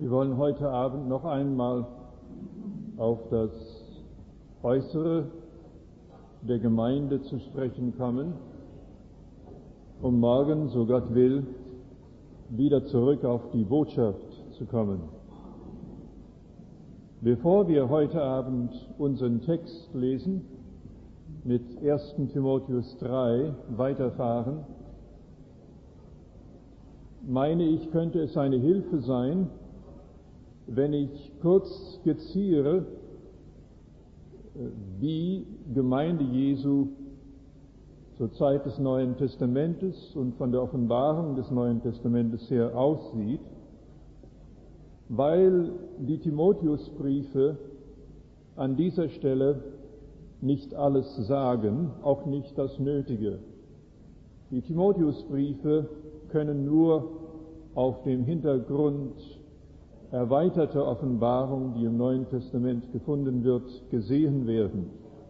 Wir wollen heute Abend noch einmal auf das Äußere der Gemeinde zu sprechen kommen, um morgen, so Gott will, wieder zurück auf die Botschaft zu kommen. Bevor wir heute Abend unseren Text lesen, mit 1. Timotheus 3 weiterfahren, meine ich, könnte es eine Hilfe sein, wenn ich kurz skizziere, wie Gemeinde Jesu zur Zeit des Neuen Testamentes und von der Offenbarung des Neuen Testamentes her aussieht, weil die Timotheusbriefe an dieser Stelle nicht alles sagen, auch nicht das Nötige. Die Timotheusbriefe können nur auf dem Hintergrund erweiterter Offenbarung, die im Neuen Testament gefunden wird, gesehen werden.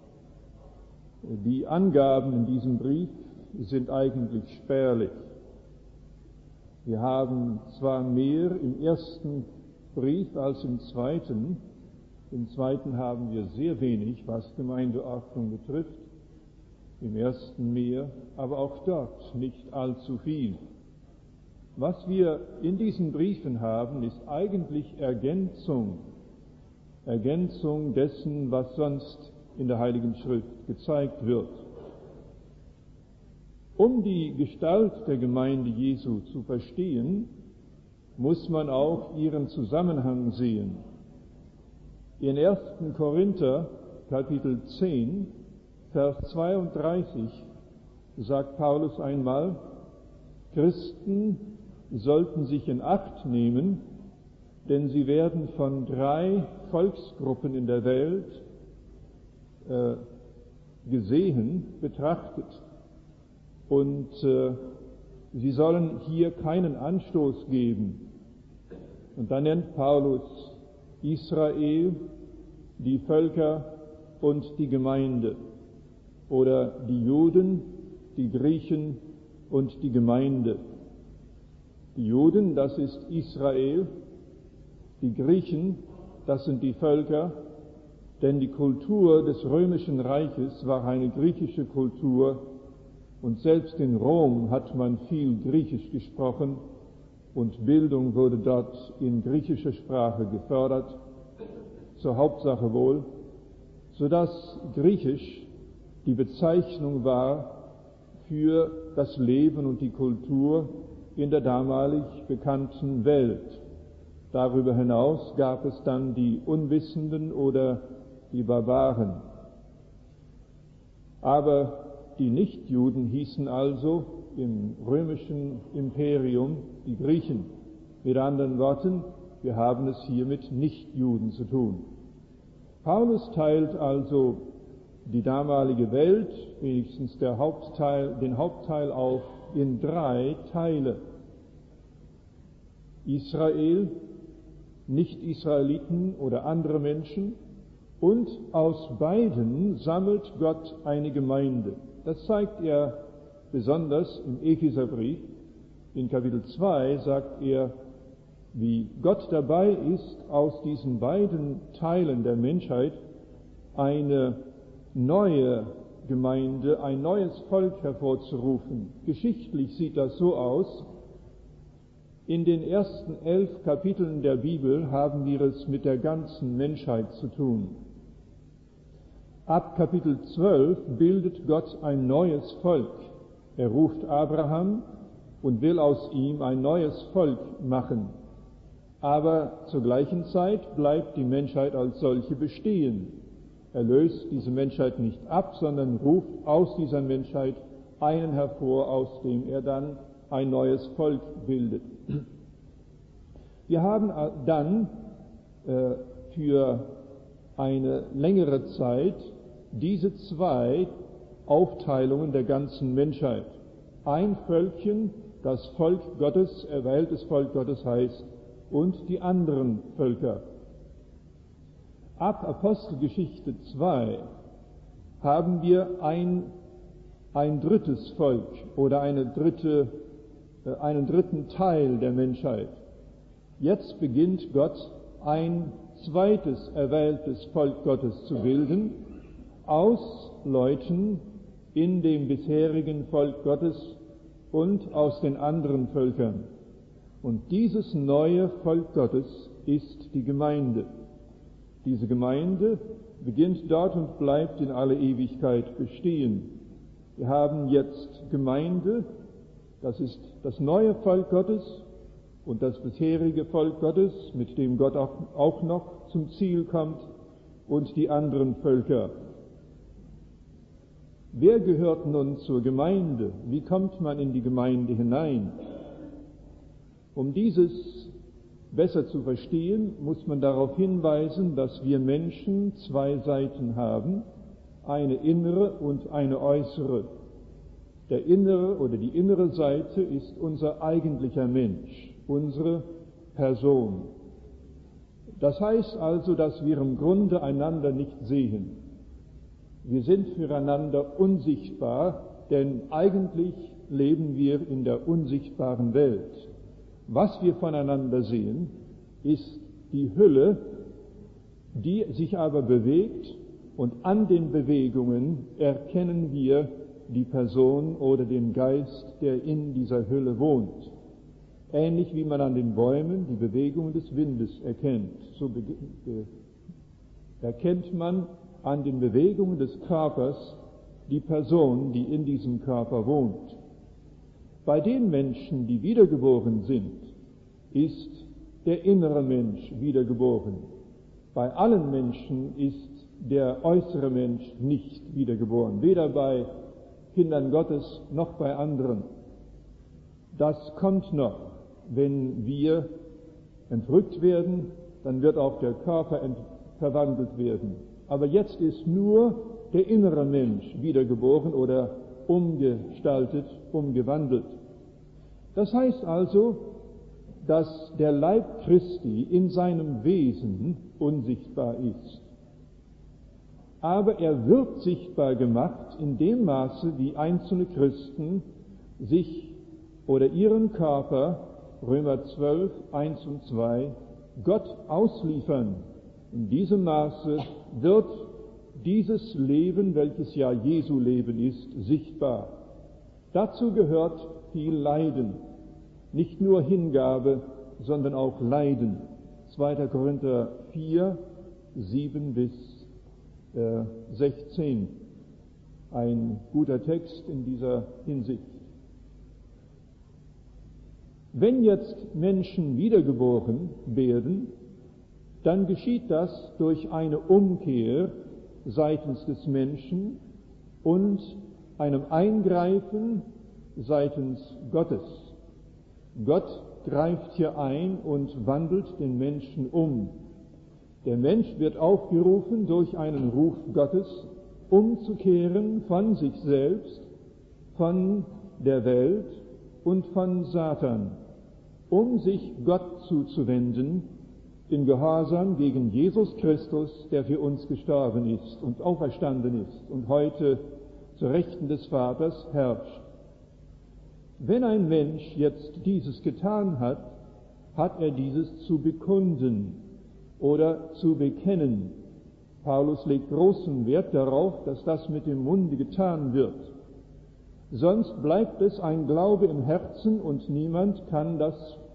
Die Angaben in diesem Brief sind eigentlich spärlich. Wir haben zwar mehr im ersten Brief als im zweiten. Im zweiten haben wir sehr wenig, was Gemeindeordnung betrifft. Im ersten mehr, aber auch dort nicht allzu viel. Was wir in diesen Briefen haben, ist eigentlich Ergänzung dessen, was sonst in der Heiligen Schrift gezeigt wird. Um die Gestalt der Gemeinde Jesu zu verstehen, muss man auch ihren Zusammenhang sehen. In 1. Korinther, Kapitel 10, Vers 32, sagt Paulus einmal, Christen sollten sich in Acht nehmen, denn sie werden von 3 Volksgruppen in der Welt gesehen, betrachtet. Und sie sollen hier keinen Anstoß geben. Und dann nennt Paulus Israel, die Völker und die Gemeinde. Oder die Juden, die Griechen und die Gemeinde. Die Juden, das ist Israel, die Griechen, das sind die Völker, denn die Kultur des römischen Reiches war eine griechische Kultur und selbst in Rom hat man viel Griechisch gesprochen und Bildung wurde dort in griechischer Sprache gefördert, zur Hauptsache wohl, sodass Griechisch die Bezeichnung war für das Leben und die Kultur in der damalig bekannten Welt. Darüber hinaus gab es dann die Unwissenden oder die Barbaren. Aber die Nichtjuden hießen also im römischen Imperium die Griechen. Mit anderen Worten, wir haben es hier mit Nichtjuden zu tun. Paulus teilt also die damalige Welt, wenigstens den Hauptteil auf, in 3 Teile. Israel, Nicht-Israeliten oder andere Menschen, und aus beiden sammelt Gott eine Gemeinde. Das zeigt er besonders im Epheserbrief. In Kapitel 2 sagt er, wie Gott dabei ist, aus diesen beiden Teilen der Menschheit eine neue Gemeinde, ein neues Volk hervorzurufen. Geschichtlich sieht das so aus. In den ersten 11 Kapiteln der Bibel haben wir es mit der ganzen Menschheit zu tun. Ab Kapitel 12 bildet Gott ein neues Volk. Er ruft Abraham und will aus ihm ein neues Volk machen. Aber zur gleichen Zeit bleibt die Menschheit als solche bestehen. Er löst diese Menschheit nicht ab, sondern ruft aus dieser Menschheit einen hervor, aus dem er dann ein neues Volk bildet. Wir haben dann für eine längere Zeit diese 2 Aufteilungen der ganzen Menschheit. Ein Völkchen, das Volk Gottes, erwähltes Volk Gottes heißt, und die anderen Völker. Ab Apostelgeschichte 2 haben wir ein drittes Volk oder einen dritten Teil der Menschheit. Jetzt beginnt Gott ein zweites erwähltes Volk Gottes zu bilden, aus Leuten in dem bisherigen Volk Gottes und aus den anderen Völkern. Und dieses neue Volk Gottes ist die Gemeinde. Diese Gemeinde beginnt dort und bleibt in alle Ewigkeit bestehen. Wir haben jetzt Gemeinde, das ist das neue Volk Gottes und das bisherige Volk Gottes, mit dem Gott auch noch zum Ziel kommt, und die anderen Völker. Wer gehört nun zur Gemeinde? Wie kommt man in die Gemeinde hinein? Um dieses besser zu verstehen, muss man darauf hinweisen, dass wir Menschen zwei Seiten haben, eine innere und eine äußere. Der innere oder die innere Seite ist unser eigentlicher Mensch, unsere Person. Das heißt also, dass wir im Grunde einander nicht sehen. Wir sind füreinander unsichtbar, denn eigentlich leben wir in der unsichtbaren Welt. Was wir voneinander sehen, ist die Hülle, die sich aber bewegt, und an den Bewegungen erkennen wir die Person oder den Geist, der in dieser Hülle wohnt. Ähnlich wie man an den Bäumen die Bewegungen des Windes erkennt, so erkennt man an den Bewegungen des Körpers die Person, die in diesem Körper wohnt. Bei den Menschen, die wiedergeboren sind, ist der innere Mensch wiedergeboren. Bei allen Menschen ist der äußere Mensch nicht wiedergeboren, weder bei Kindern Gottes noch bei anderen. Das kommt noch. Wenn wir entrückt werden, dann wird auch der Körper verwandelt werden. Aber jetzt ist nur der innere Mensch wiedergeboren oder umgestaltet, umgewandelt. Das heißt also, dass der Leib Christi in seinem Wesen unsichtbar ist. Aber er wird sichtbar gemacht in dem Maße, wie einzelne Christen sich oder ihren Körper, Römer 12, 1 und 2, Gott ausliefern. In diesem Maße wird dieses Leben, welches ja Jesu Leben ist, sichtbar. Dazu gehört viel Leiden. Nicht nur Hingabe, sondern auch Leiden. 2. Korinther 4, 7 bis 16. Ein guter Text in dieser Hinsicht. Wenn jetzt Menschen wiedergeboren werden, dann geschieht das durch eine Umkehr seitens des Menschen und einem Eingreifen seitens Gottes. Gott greift hier ein und wandelt den Menschen um. Der Mensch wird aufgerufen, durch einen Ruf Gottes umzukehren von sich selbst, von der Welt und von Satan, um sich Gott zuzuwenden, in Gehorsam gegen Jesus Christus, der für uns gestorben ist und auferstanden ist und heute zur Rechten des Vaters herrscht. Wenn ein Mensch jetzt dieses getan hat, hat er dieses zu bekunden oder zu bekennen. Paulus legt großen Wert darauf, dass das mit dem Munde getan wird. Sonst bleibt es ein Glaube im Herzen und niemand kann das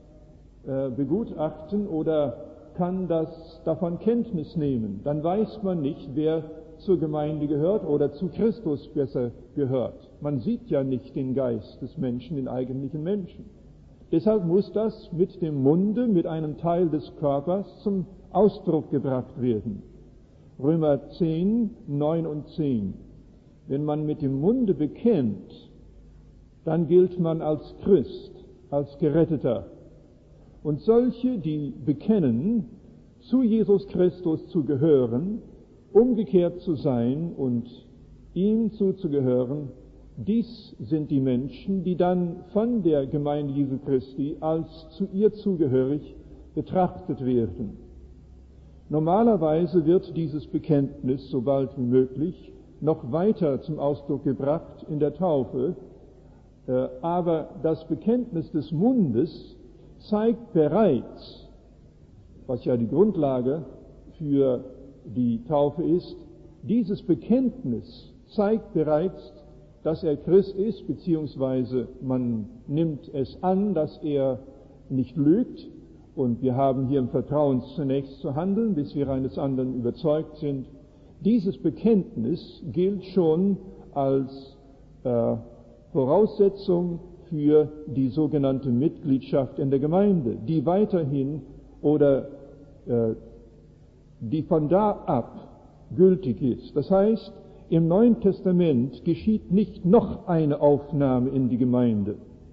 begutachten oder kann davon Kenntnis nehmen. Dann weiß man nicht, wer zur Gemeinde gehört oder zu Christus besser gehört. Man sieht ja nicht den Geist des Menschen, den eigentlichen Menschen. Deshalb muss das mit dem Munde, mit einem Teil des Körpers zum Ausdruck gebracht werden. Römer 10, 9 und 10. Wenn man mit dem Munde bekennt, dann gilt man als Christ, als Geretteter. Und solche, die bekennen, zu Jesus Christus zu gehören, umgekehrt zu sein und ihm zuzugehören, dies sind die Menschen, die dann von der Gemeinde Jesu Christi als zu ihr zugehörig betrachtet werden. Normalerweise wird dieses Bekenntnis, so bald wie möglich, noch weiter zum Ausdruck gebracht in der Taufe, aber das Bekenntnis des Mundes zeigt bereits was ja die Grundlage für die Taufe ist, dieses Bekenntnis zeigt bereits, dass er Christ ist, beziehungsweise man nimmt es an, dass er nicht lügt, und wir haben hier im Vertrauen zunächst zu handeln, bis wir eines anderen überzeugt sind. Dieses Bekenntnis gilt schon als Voraussetzung für die sogenannte Mitgliedschaft in der Gemeinde, die weiterhin oder die von da ab gültig ist. Das heißt, im Neuen Testament geschieht nicht noch eine Aufnahme in die Gemeinde.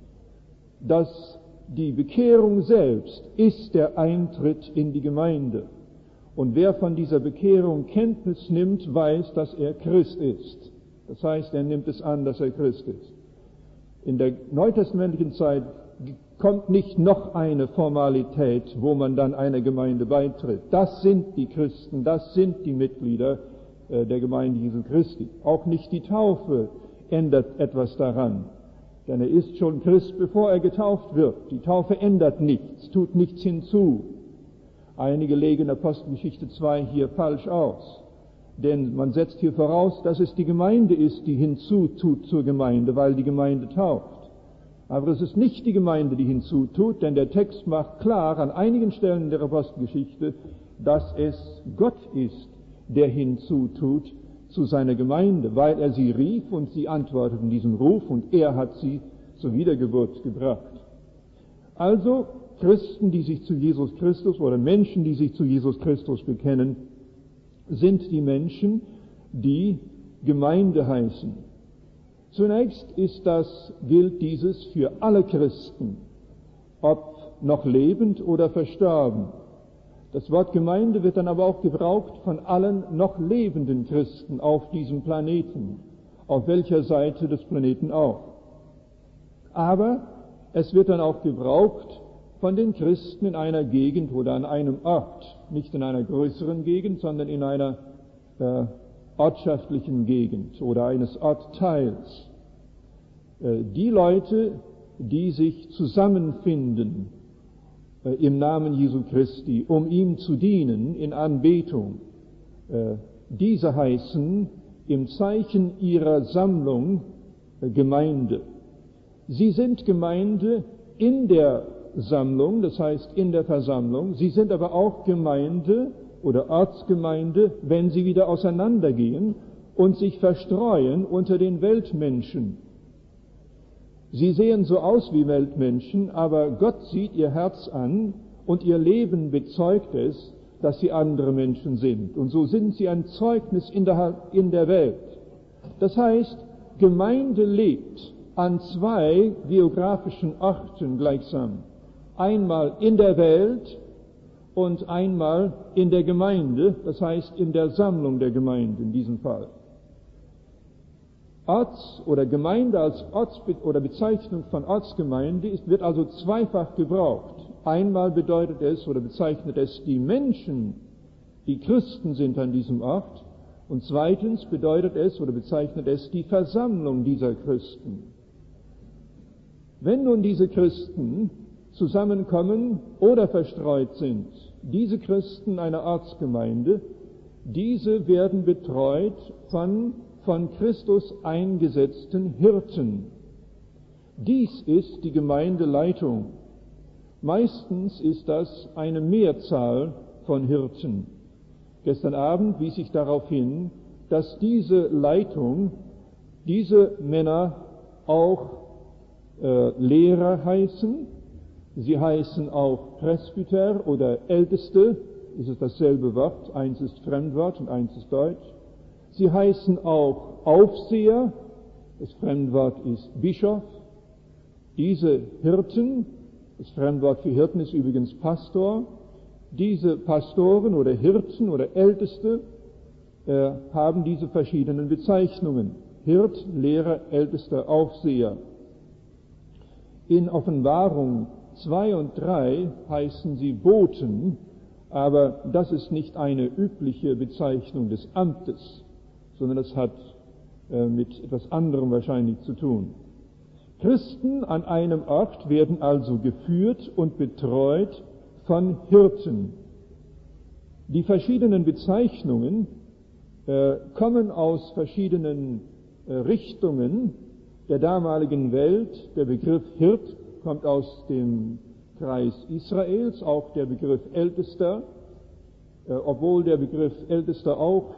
Die Bekehrung selbst ist der Eintritt in die Gemeinde. Und wer von dieser Bekehrung Kenntnis nimmt, weiß, dass er Christ ist. Das heißt, er nimmt es an, dass er Christ ist. In der neutestamentlichen Zeit kommt nicht noch eine Formalität, wo man dann einer Gemeinde beitritt. Das sind die Christen, das sind die Mitglieder der Gemeinde Jesu Christi. Auch nicht die Taufe ändert etwas daran, denn er ist schon Christ, bevor er getauft wird. Die Taufe ändert nichts, tut nichts hinzu. Einige legen Apostelgeschichte 2 hier falsch aus, denn man setzt hier voraus, dass es die Gemeinde ist, die hinzutut zur Gemeinde, weil die Gemeinde tauft. Aber es ist nicht die Gemeinde, die hinzutut, denn der Text macht klar an einigen Stellen der Apostelgeschichte, dass es Gott ist, der hinzutut zu seiner Gemeinde, weil er sie rief und sie antworteten diesem Ruf und er hat sie zur Wiedergeburt gebracht. Also Christen, die sich zu Jesus Christus oder Menschen, die sich zu Jesus Christus bekennen, sind die Menschen, die Gemeinde heißen. Zunächst gilt dieses für alle Christen, ob noch lebend oder verstorben. Das Wort Gemeinde wird dann aber auch gebraucht von allen noch lebenden Christen auf diesem Planeten, auf welcher Seite des Planeten auch. Aber es wird dann auch gebraucht von den Christen in einer Gegend oder an einem Ort, nicht in einer größeren Gegend, sondern in einer ortschaftlichen Gegend oder eines Ortteils. Die Leute, die sich zusammenfinden im Namen Jesu Christi, um ihm zu dienen in Anbetung, diese heißen im Zeichen ihrer Sammlung Gemeinde. Sie sind Gemeinde in der Sammlung, das heißt in der Versammlung. Sie sind aber auch Gemeinde oder Ortsgemeinde, wenn sie wieder auseinandergehen und sich verstreuen unter den Weltmenschen. Sie sehen so aus wie Weltmenschen, aber Gott sieht ihr Herz an und ihr Leben bezeugt es, dass sie andere Menschen sind. Und so sind sie ein Zeugnis in der Welt. Das heißt, Gemeinde lebt an zwei geografischen Orten gleichsam. Einmal in der Welt und einmal in der Gemeinde, das heißt in der Sammlung der Gemeinde in diesem Fall. Orts- oder Gemeinde als oder Bezeichnung von Ortsgemeinde wird also zweifach gebraucht. Einmal bedeutet es oder bezeichnet es die Menschen, die Christen sind an diesem Ort, und zweitens bedeutet es oder bezeichnet es die Versammlung dieser Christen. Wenn nun diese Christen zusammenkommen oder verstreut sind, diese Christen einer Ortsgemeinde, diese werden betreut von Christus eingesetzten Hirten. Dies ist die Gemeindeleitung. Meistens ist das eine Mehrzahl von Hirten. Gestern Abend wies ich darauf hin, dass diese Leitung, diese Männer auch Lehrer heißen. Sie heißen auch Presbyter oder Älteste. Es ist dasselbe Wort. Eins ist Fremdwort und eins ist Deutsch. Sie heißen auch Aufseher. Das Fremdwort ist Bischof. Diese Hirten, das Fremdwort für Hirten ist übrigens Pastor. Diese Pastoren oder Hirten oder Älteste haben diese verschiedenen Bezeichnungen. Hirt, Lehrer, Ältester, Aufseher. In Offenbarung 2 und 3 heißen sie Boten, aber das ist nicht eine übliche Bezeichnung des Amtes, sondern das hat mit etwas anderem wahrscheinlich zu tun. Christen an einem Ort werden also geführt und betreut von Hirten. Die verschiedenen Bezeichnungen kommen aus verschiedenen Richtungen der damaligen Welt. Der Begriff Hirt kommt aus dem Kreis Israels, auch der Begriff Ältester, obwohl der Begriff Ältester auch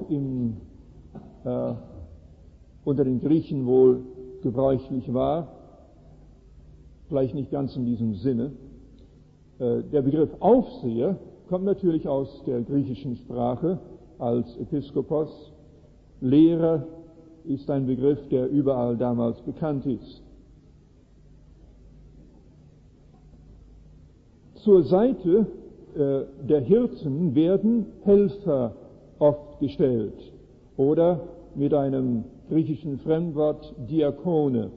unter den Griechen wohl gebräuchlich war, vielleicht nicht ganz in diesem Sinne. Der Begriff Aufseher kommt natürlich aus der griechischen Sprache als Episkopos. Lehrer ist ein Begriff, der überall damals bekannt ist. Zur Seite der Hirten werden Helfer oft gestellt oder mit einem griechischen Fremdwort Diakone.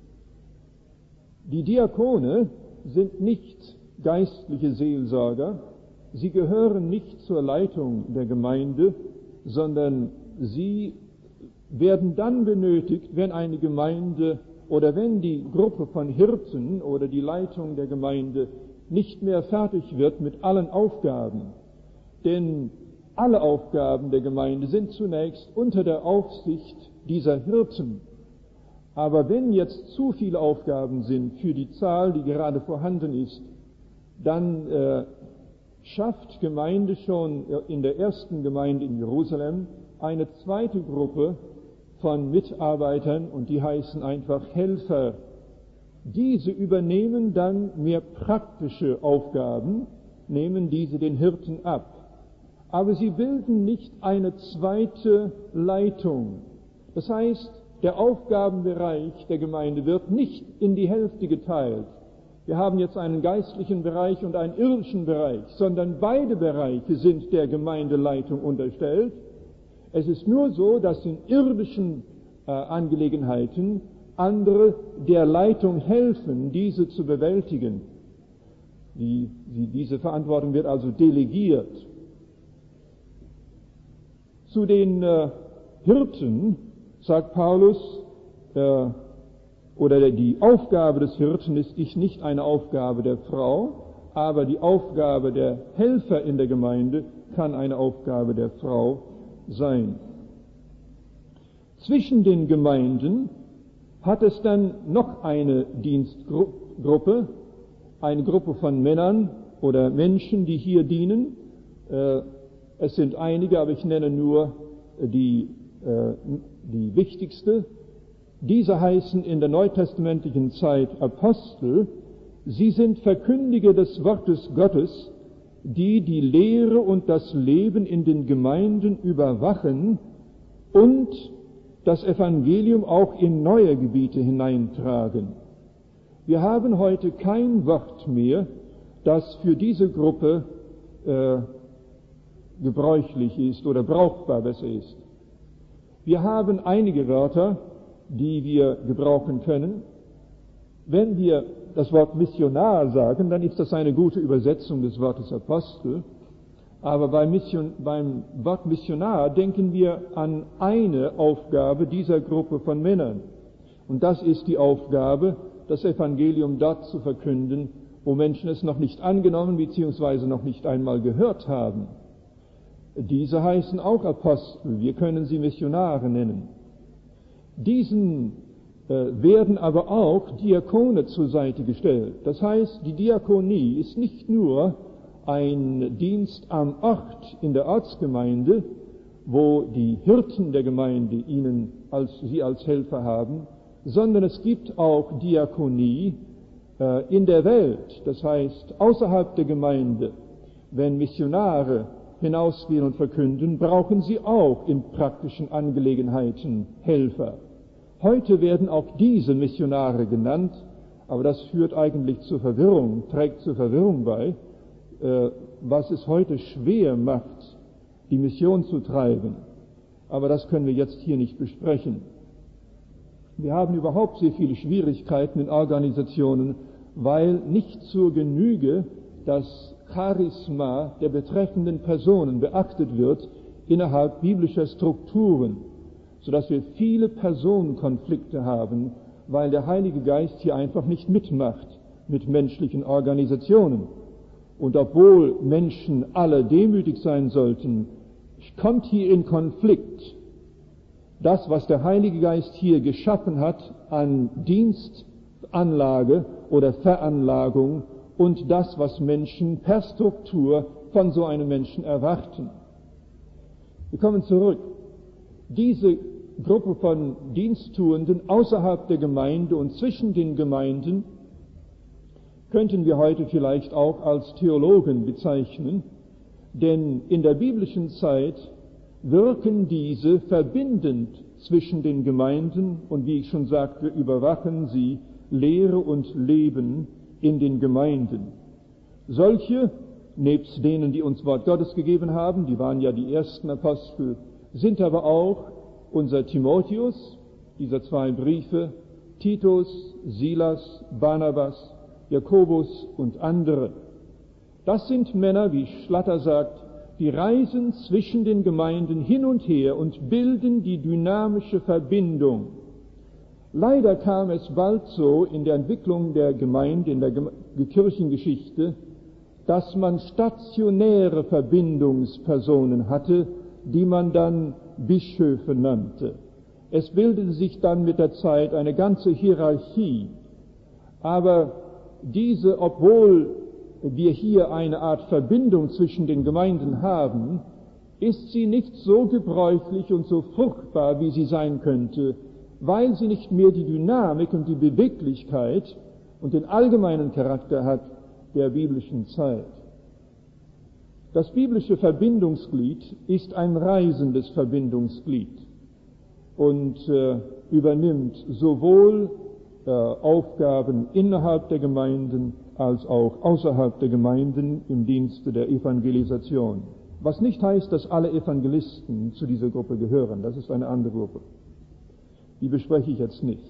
Die Diakone sind nicht geistliche Seelsorger, sie gehören nicht zur Leitung der Gemeinde, sondern sie werden dann benötigt, wenn eine Gemeinde oder wenn die Gruppe von Hirten oder die Leitung der Gemeinde nicht mehr fertig wird mit allen Aufgaben. Denn alle Aufgaben der Gemeinde sind zunächst unter der Aufsicht dieser Hirten. Aber wenn jetzt zu viele Aufgaben sind für die Zahl, die gerade vorhanden ist, dann schafft Gemeinde schon in der ersten Gemeinde in Jerusalem eine zweite Gruppe von Mitarbeitern, und die heißen einfach Helfer. Diese übernehmen dann mehr praktische Aufgaben, nehmen diese den Hirten ab. Aber sie bilden nicht eine zweite Leitung. Das heißt, der Aufgabenbereich der Gemeinde wird nicht in die Hälfte geteilt. Wir haben jetzt einen geistlichen Bereich und einen irdischen Bereich, sondern beide Bereiche sind der Gemeindeleitung unterstellt. Es ist nur so, dass in irdischen Angelegenheiten andere der Leitung helfen, diese zu bewältigen. Diese Verantwortung wird also delegiert. Zu den Hirten sagt Paulus, oder die Aufgabe des Hirten ist nicht eine Aufgabe der Frau, aber die Aufgabe der Helfer in der Gemeinde kann eine Aufgabe der Frau sein. Zwischen den Gemeinden hat es dann noch eine Dienstgruppe, eine Gruppe von Männern oder Menschen, die hier dienen. Es sind einige, aber ich nenne nur die wichtigste. Diese heißen in der neutestamentlichen Zeit Apostel. Sie sind Verkündiger des Wortes Gottes, die die Lehre und das Leben in den Gemeinden überwachen und das Evangelium auch in neue Gebiete hineintragen. Wir haben heute kein Wort mehr, das für diese Gruppe gebräuchlich ist oder brauchbar besser ist. Wir haben einige Wörter, die wir gebrauchen können. Wenn wir das Wort Missionar sagen, dann ist das eine gute Übersetzung des Wortes Apostel. Aber beim Wort Missionar denken wir an eine Aufgabe dieser Gruppe von Männern. Und das ist die Aufgabe, das Evangelium dort zu verkünden, wo Menschen es noch nicht angenommen bzw. noch nicht einmal gehört haben. Diese heißen auch Apostel, wir können sie Missionare nennen. Diesen werden aber auch Diakone zur Seite gestellt. Das heißt, die Diakonie ist nicht nur ein Dienst am Ort in der Ortsgemeinde, wo die Hirten der Gemeinde sie als Helfer haben, sondern es gibt auch Diakonie in der Welt, das heißt außerhalb der Gemeinde. Wenn Missionare hinausgehen und verkünden, brauchen sie auch in praktischen Angelegenheiten Helfer. Heute werden auch diese Missionare genannt, aber das führt eigentlich zur Verwirrung, trägt zur Verwirrung bei, was es heute schwer macht, die Mission zu treiben. Aber das können wir jetzt hier nicht besprechen. Wir haben überhaupt sehr viele Schwierigkeiten in Organisationen, weil nicht zur Genüge das Charisma der betreffenden Personen beachtet wird innerhalb biblischer Strukturen, sodass wir viele Personenkonflikte haben, weil der Heilige Geist hier einfach nicht mitmacht mit menschlichen Organisationen. und obwohl Menschen alle demütig sein sollten, kommt hier in Konflikt das, was der Heilige Geist hier geschaffen hat an Dienstanlage oder Veranlagung und das, was Menschen per Struktur von so einem Menschen erwarten. Wir kommen zurück. Diese Gruppe von Diensttuenden außerhalb der Gemeinde und zwischen den Gemeinden könnten wir heute vielleicht auch als Theologen bezeichnen, denn in der biblischen Zeit wirken diese verbindend zwischen den Gemeinden und, wie ich schon sagte, überwachen sie Lehre und Leben in den Gemeinden. Solche, nebst denen, die uns Wort Gottes gegeben haben, die waren ja die ersten Apostel, sind aber auch unser Timotheus, dieser 2 Briefe, Titus, Silas, Barnabas, Jakobus und andere. Das sind Männer, wie Schlatter sagt, die reisen zwischen den Gemeinden hin und her und bilden die dynamische Verbindung. Leider kam es bald so in der Entwicklung der Gemeinde, in der Kirchengeschichte, dass man stationäre Verbindungspersonen hatte, die man dann Bischöfe nannte. Es bildete sich dann mit der Zeit eine ganze Hierarchie. Aber diese, obwohl wir hier eine Art Verbindung zwischen den Gemeinden haben, ist sie nicht so gebräuchlich und so fruchtbar, wie sie sein könnte, weil sie nicht mehr die Dynamik und die Beweglichkeit und den allgemeinen Charakter hat der biblischen Zeit. Das biblische Verbindungsglied ist ein reisendes Verbindungsglied und übernimmt sowohl Aufgaben innerhalb der Gemeinden als auch außerhalb der Gemeinden im Dienste der Evangelisation. Was nicht heißt, dass alle Evangelisten zu dieser Gruppe gehören. Das ist eine andere Gruppe. Die bespreche ich jetzt nicht.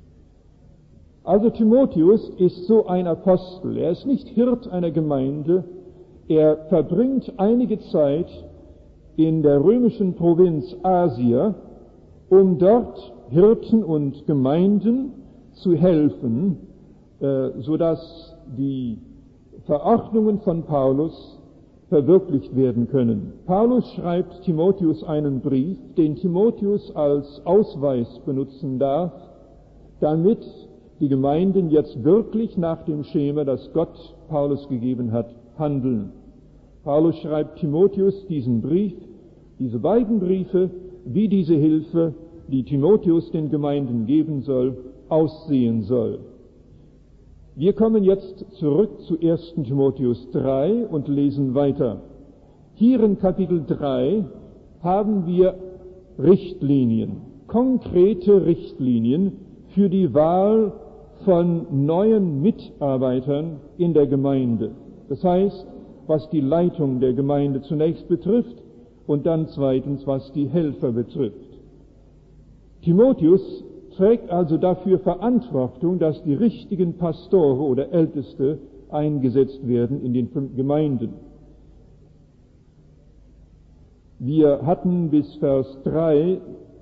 Also Timotheus ist so ein Apostel. Er ist nicht Hirt einer Gemeinde. Er verbringt einige Zeit in der römischen Provinz Asia, um dort Hirten und Gemeinden zu helfen, sodass die Verordnungen von Paulus verwirklicht werden können. Paulus schreibt Timotheus einen Brief, den Timotheus als Ausweis benutzen darf, damit die Gemeinden jetzt wirklich nach dem Schema, das Gott Paulus gegeben hat, handeln. Paulus schreibt Timotheus diesen Brief, diese beiden Briefe, wie diese Hilfe, die Timotheus den Gemeinden geben soll, aussehen soll. Wir kommen jetzt zurück zu 1. Timotheus 3 und lesen weiter. Hier in Kapitel 3 haben wir Richtlinien, konkrete Richtlinien für die Wahl von neuen Mitarbeitern in der Gemeinde. Das heißt, was die Leitung der Gemeinde zunächst betrifft und dann zweitens, was die Helfer betrifft. Timotheus trägt also dafür Verantwortung, dass die richtigen Pastore oder Älteste eingesetzt werden in den Gemeinden. Wir hatten bis Vers 3,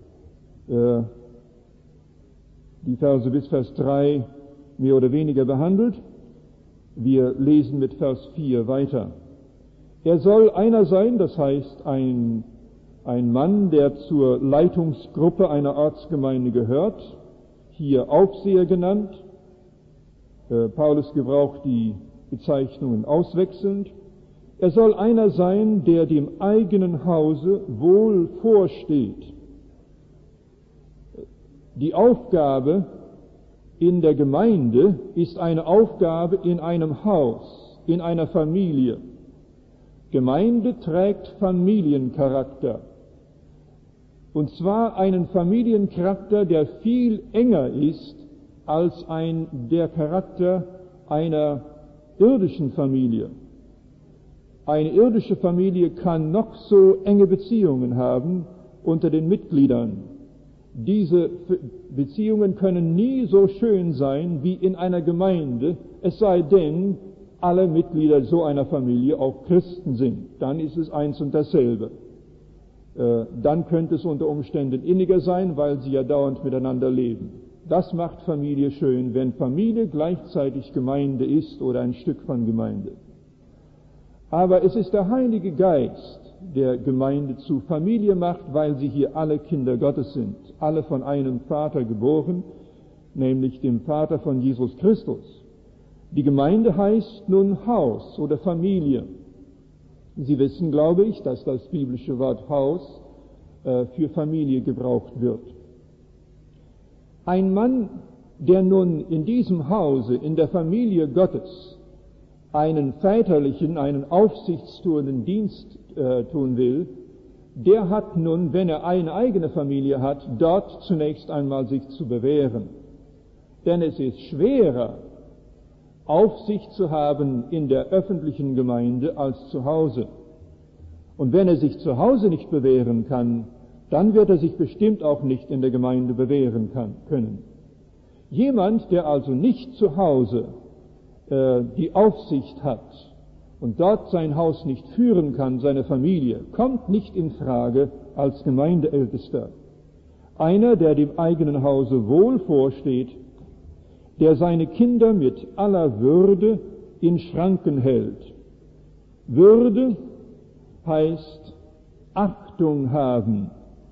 die Verse bis Vers 3 mehr oder weniger behandelt. Wir lesen mit Vers 4 weiter. Er soll einer sein, das heißt ein Mann, der zur Leitungsgruppe einer Ortsgemeinde gehört, hier Aufseher genannt. Paulus gebraucht die Bezeichnungen auswechselnd. Er soll einer sein, der dem eigenen Hause wohl vorsteht. Die Aufgabe in der Gemeinde ist eine Aufgabe in einem Haus, in einer Familie. Gemeinde trägt Familiencharakter. Und zwar einen Familiencharakter, der viel enger ist als der Charakter einer irdischen Familie. Eine irdische Familie kann noch so enge Beziehungen haben unter den Mitgliedern. Diese Beziehungen können nie so schön sein wie in einer Gemeinde, es sei denn, alle Mitglieder so einer Familie auch Christen sind. Dann ist es eins und dasselbe. Dann könnte es unter Umständen inniger sein, weil sie ja dauernd miteinander leben. Das macht Familie schön, wenn Familie gleichzeitig Gemeinde ist oder ein Stück von Gemeinde. Aber es ist der Heilige Geist, der Gemeinde zu Familie macht, weil sie hier alle Kinder Gottes sind, alle von einem Vater geboren, nämlich dem Vater von Jesus Christus. Die Gemeinde heißt nun Haus oder Familie. Sie wissen, glaube ich, dass das biblische Wort Haus für Familie gebraucht wird. Ein Mann, der nun in diesem Hause, in der Familie Gottes, einen väterlichen, einen aufsichtstuenden Dienst tun will, der hat nun, wenn er eine eigene Familie hat, dort zunächst einmal sich zu bewähren. Denn es ist schwerer, Aufsicht zu haben in der öffentlichen Gemeinde als zu Hause. Und wenn er sich zu Hause nicht bewähren kann, dann wird er sich bestimmt auch nicht in der Gemeinde bewähren können. Jemand, der also nicht zu Hause die Aufsicht hat und dort sein Haus nicht führen kann, seine Familie, kommt nicht in Frage als Gemeindeältester. Einer, der dem eigenen Hause wohl vorsteht, der seine Kinder mit aller Würde in Schranken hält. Würde heißt Achtung haben.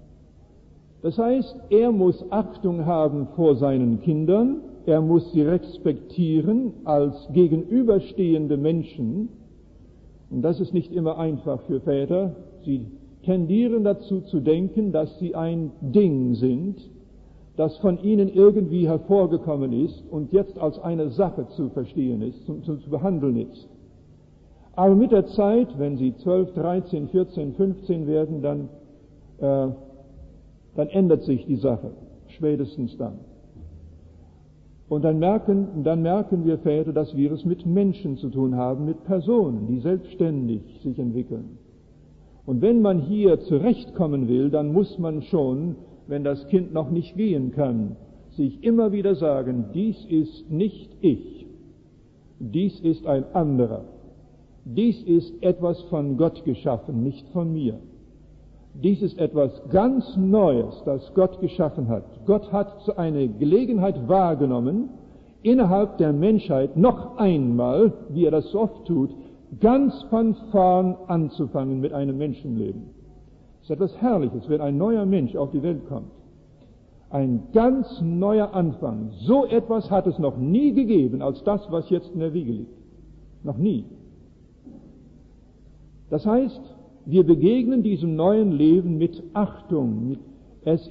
Das heißt, er muss Achtung haben vor seinen Kindern, er muss sie respektieren als gegenüberstehende Menschen. Und das ist nicht immer einfach für Väter. Sie tendieren dazu zu denken, dass sie ein Ding sind, das von ihnen irgendwie hervorgekommen ist und jetzt als eine Sache zu verstehen ist, zu behandeln ist. Aber mit der Zeit, wenn sie 12, 13, 14, 15 werden, dann ändert sich die Sache, spätestens dann. Und dann merken wir Väter, dass wir es mit Menschen zu tun haben, mit Personen, die selbstständig sich entwickeln. Und wenn man hier zurechtkommen will, dann muss man schon, wenn das Kind noch nicht gehen kann, sich immer wieder sagen, dies ist nicht ich, dies ist ein anderer, dies ist etwas von Gott geschaffen, nicht von mir. Dies ist etwas ganz Neues, das Gott geschaffen hat. Gott hat eine Gelegenheit wahrgenommen, innerhalb der Menschheit noch einmal, wie er das so oft tut, ganz von vorn anzufangen mit einem Menschenleben. Es ist etwas Herrliches, wenn ein neuer Mensch auf die Welt kommt. Ein ganz neuer Anfang. So etwas hat es noch nie gegeben, als das, was jetzt in der Wiege liegt. Noch nie. Das heißt, wir begegnen diesem neuen Leben mit Achtung. Es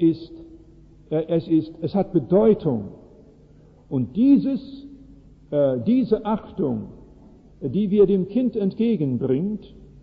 hat Bedeutung. Und diese Achtung, die wir dem Kind entgegenbringen,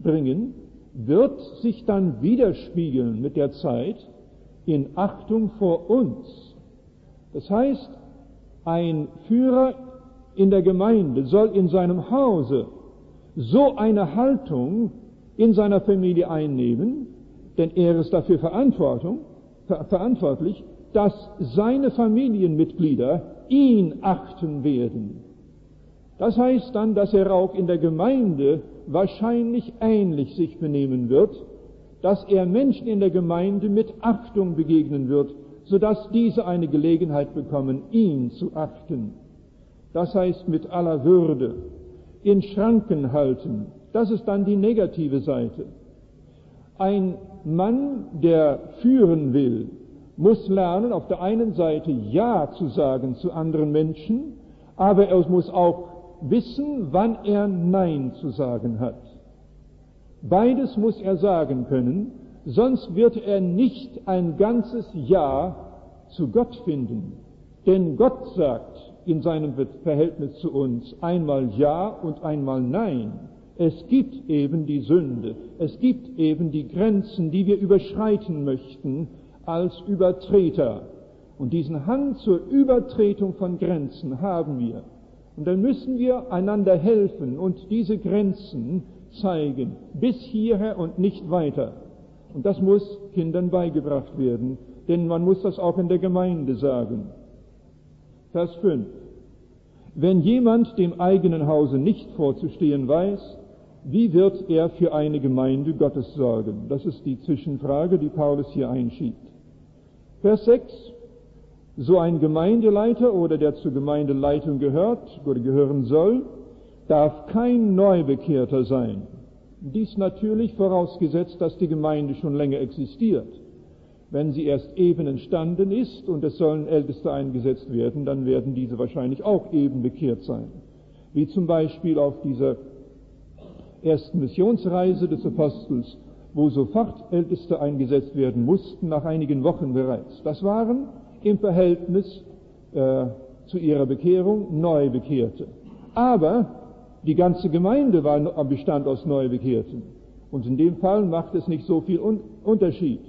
wird sich dann widerspiegeln mit der Zeit in Achtung vor uns. Das heißt, ein Führer in der Gemeinde soll in seinem Hause so eine Haltung in seiner Familie einnehmen, denn er ist dafür verantwortlich, dass seine Familienmitglieder ihn achten werden. Das heißt dann, dass er auch in der Gemeinde wahrscheinlich ähnlich sich benehmen wird, dass er Menschen in der Gemeinde mit Achtung begegnen wird, sodass diese eine Gelegenheit bekommen, ihn zu achten. Das heißt mit aller Würde, in Schranken halten. Das ist dann die negative Seite. Ein Mann, der führen will, muss lernen, auf der einen Seite Ja zu sagen zu anderen Menschen, aber er muss auch wissen, wann er Nein zu sagen hat. Beides muss er sagen können, sonst wird er nicht ein ganzes Ja zu Gott finden. Denn Gott sagt in seinem Verhältnis zu uns einmal Ja und einmal Nein. Es gibt eben die Sünde, es gibt eben die Grenzen, die wir überschreiten möchten als Übertreter. Und diesen Hang zur Übertretung von Grenzen haben wir. Und dann müssen wir einander helfen und diese Grenzen zeigen, bis hierher und nicht weiter. Und das muss Kindern beigebracht werden, denn man muss das auch in der Gemeinde sagen. Vers 5. Wenn jemand dem eigenen Hause nicht vorzustehen weiß, wie wird er für eine Gemeinde Gottes sorgen? Das ist die Zwischenfrage, die Paulus hier einschiebt. Vers 6. So ein Gemeindeleiter oder der zur Gemeindeleitung gehört oder gehören soll, darf kein Neubekehrter sein. Dies natürlich vorausgesetzt, dass die Gemeinde schon länger existiert. Wenn sie erst eben entstanden ist und es sollen Älteste eingesetzt werden, dann werden diese wahrscheinlich auch eben bekehrt sein. Wie zum Beispiel auf dieser ersten Missionsreise des Apostels, wo sofort Älteste eingesetzt werden mussten, nach einigen Wochen bereits. Das waren im Verhältnis zu ihrer Bekehrung Neubekehrte. Aber die ganze Gemeinde bestand aus Neubekehrten. Und in dem Fall macht es nicht so viel Unterschied.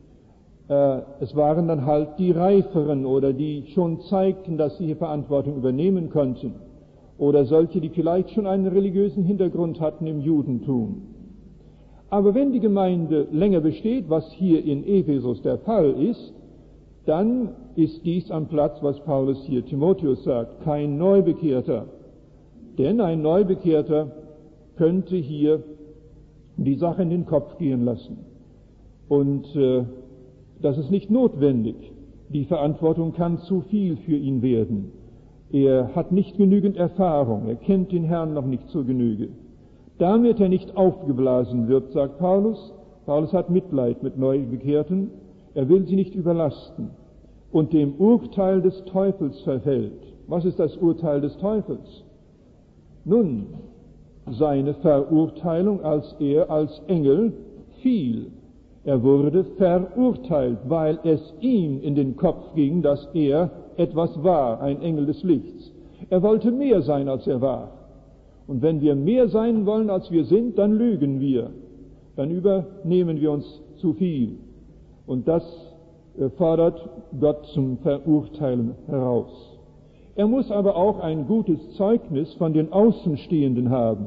Es waren dann halt die Reiferen oder die schon zeigten, dass sie hier Verantwortung übernehmen konnten. Oder solche, die vielleicht schon einen religiösen Hintergrund hatten im Judentum. Aber wenn die Gemeinde länger besteht, was hier in Ephesus der Fall ist, dann ist dies am Platz, was Paulus hier Timotheus sagt, kein Neubekehrter. Denn ein Neubekehrter könnte hier die Sache in den Kopf gehen lassen. Und das ist nicht notwendig. Die Verantwortung kann zu viel für ihn werden. Er hat nicht genügend Erfahrung, er kennt den Herrn noch nicht zur Genüge. Damit er nicht aufgeblasen wird, sagt Paulus, Paulus hat Mitleid mit Neubekehrten, er will sie nicht überlasten und dem Urteil des Teufels verfällt. Was ist das Urteil des Teufels? Nun, seine Verurteilung, als er als Engel fiel. Er wurde verurteilt, weil es ihm in den Kopf ging, dass er etwas war, ein Engel des Lichts. Er wollte mehr sein, als er war. Und wenn wir mehr sein wollen, als wir sind, dann lügen wir. Dann übernehmen wir uns zu viel. Und das fordert Gott zum Verurteilen heraus. Er muss aber auch ein gutes Zeugnis von den Außenstehenden haben.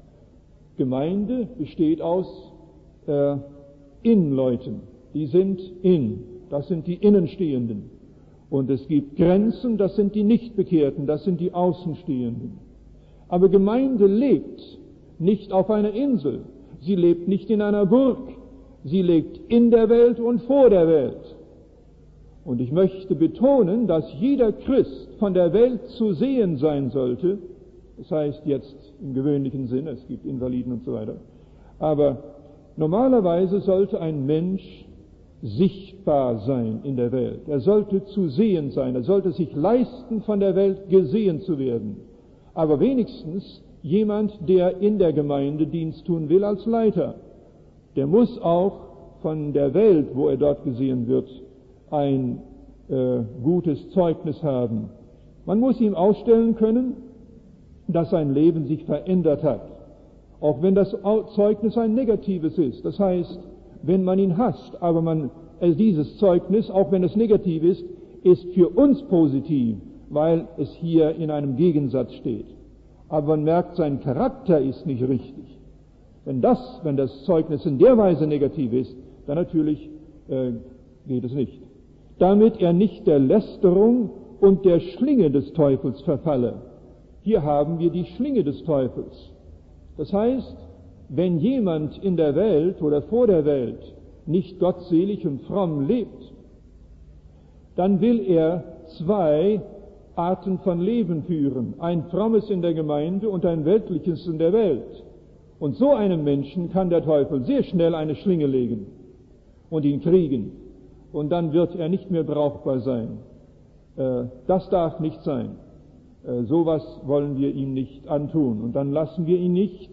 Gemeinde besteht aus Innenleuten. Die sind das sind die Innenstehenden. Und es gibt Grenzen, das sind die Nichtbekehrten, das sind die Außenstehenden. Aber Gemeinde lebt nicht auf einer Insel. Sie lebt nicht in einer Burg. Sie lebt in der Welt und vor der Welt. Und ich möchte betonen, dass jeder Christ von der Welt zu sehen sein sollte. Das heißt jetzt im gewöhnlichen Sinne, es gibt Invaliden und so weiter. Aber normalerweise sollte ein Mensch sichtbar sein in der Welt. Er sollte zu sehen sein. Er sollte sich leisten, von der Welt gesehen zu werden. Aber wenigstens jemand, der in der Gemeinde Dienst tun will als Leiter. Der muss auch von der Welt, wo er dort gesehen wird, ein gutes Zeugnis haben. Man muss ihm ausstellen können, dass sein Leben sich verändert hat. Auch wenn das Zeugnis ein negatives ist. Das heißt, wenn man ihn hasst, aber dieses Zeugnis, auch wenn es negativ ist für uns positiv, weil es hier in einem Gegensatz steht. Aber man merkt, sein Charakter ist nicht richtig. Wenn das Zeugnis in der Weise negativ ist, dann natürlich geht es nicht. Damit er nicht der Lästerung und der Schlinge des Teufels verfalle. Hier haben wir die Schlinge des Teufels. Das heißt, wenn jemand in der Welt oder vor der Welt nicht gottselig und fromm lebt, dann will er zwei Arten von Leben führen. Ein frommes in der Gemeinde und ein weltliches in der Welt. Und so einem Menschen kann der Teufel sehr schnell eine Schlinge legen und ihn kriegen. Und dann wird er nicht mehr brauchbar sein. Das darf nicht sein. Sowas wollen wir ihm nicht antun. Und dann lassen wir ihn nicht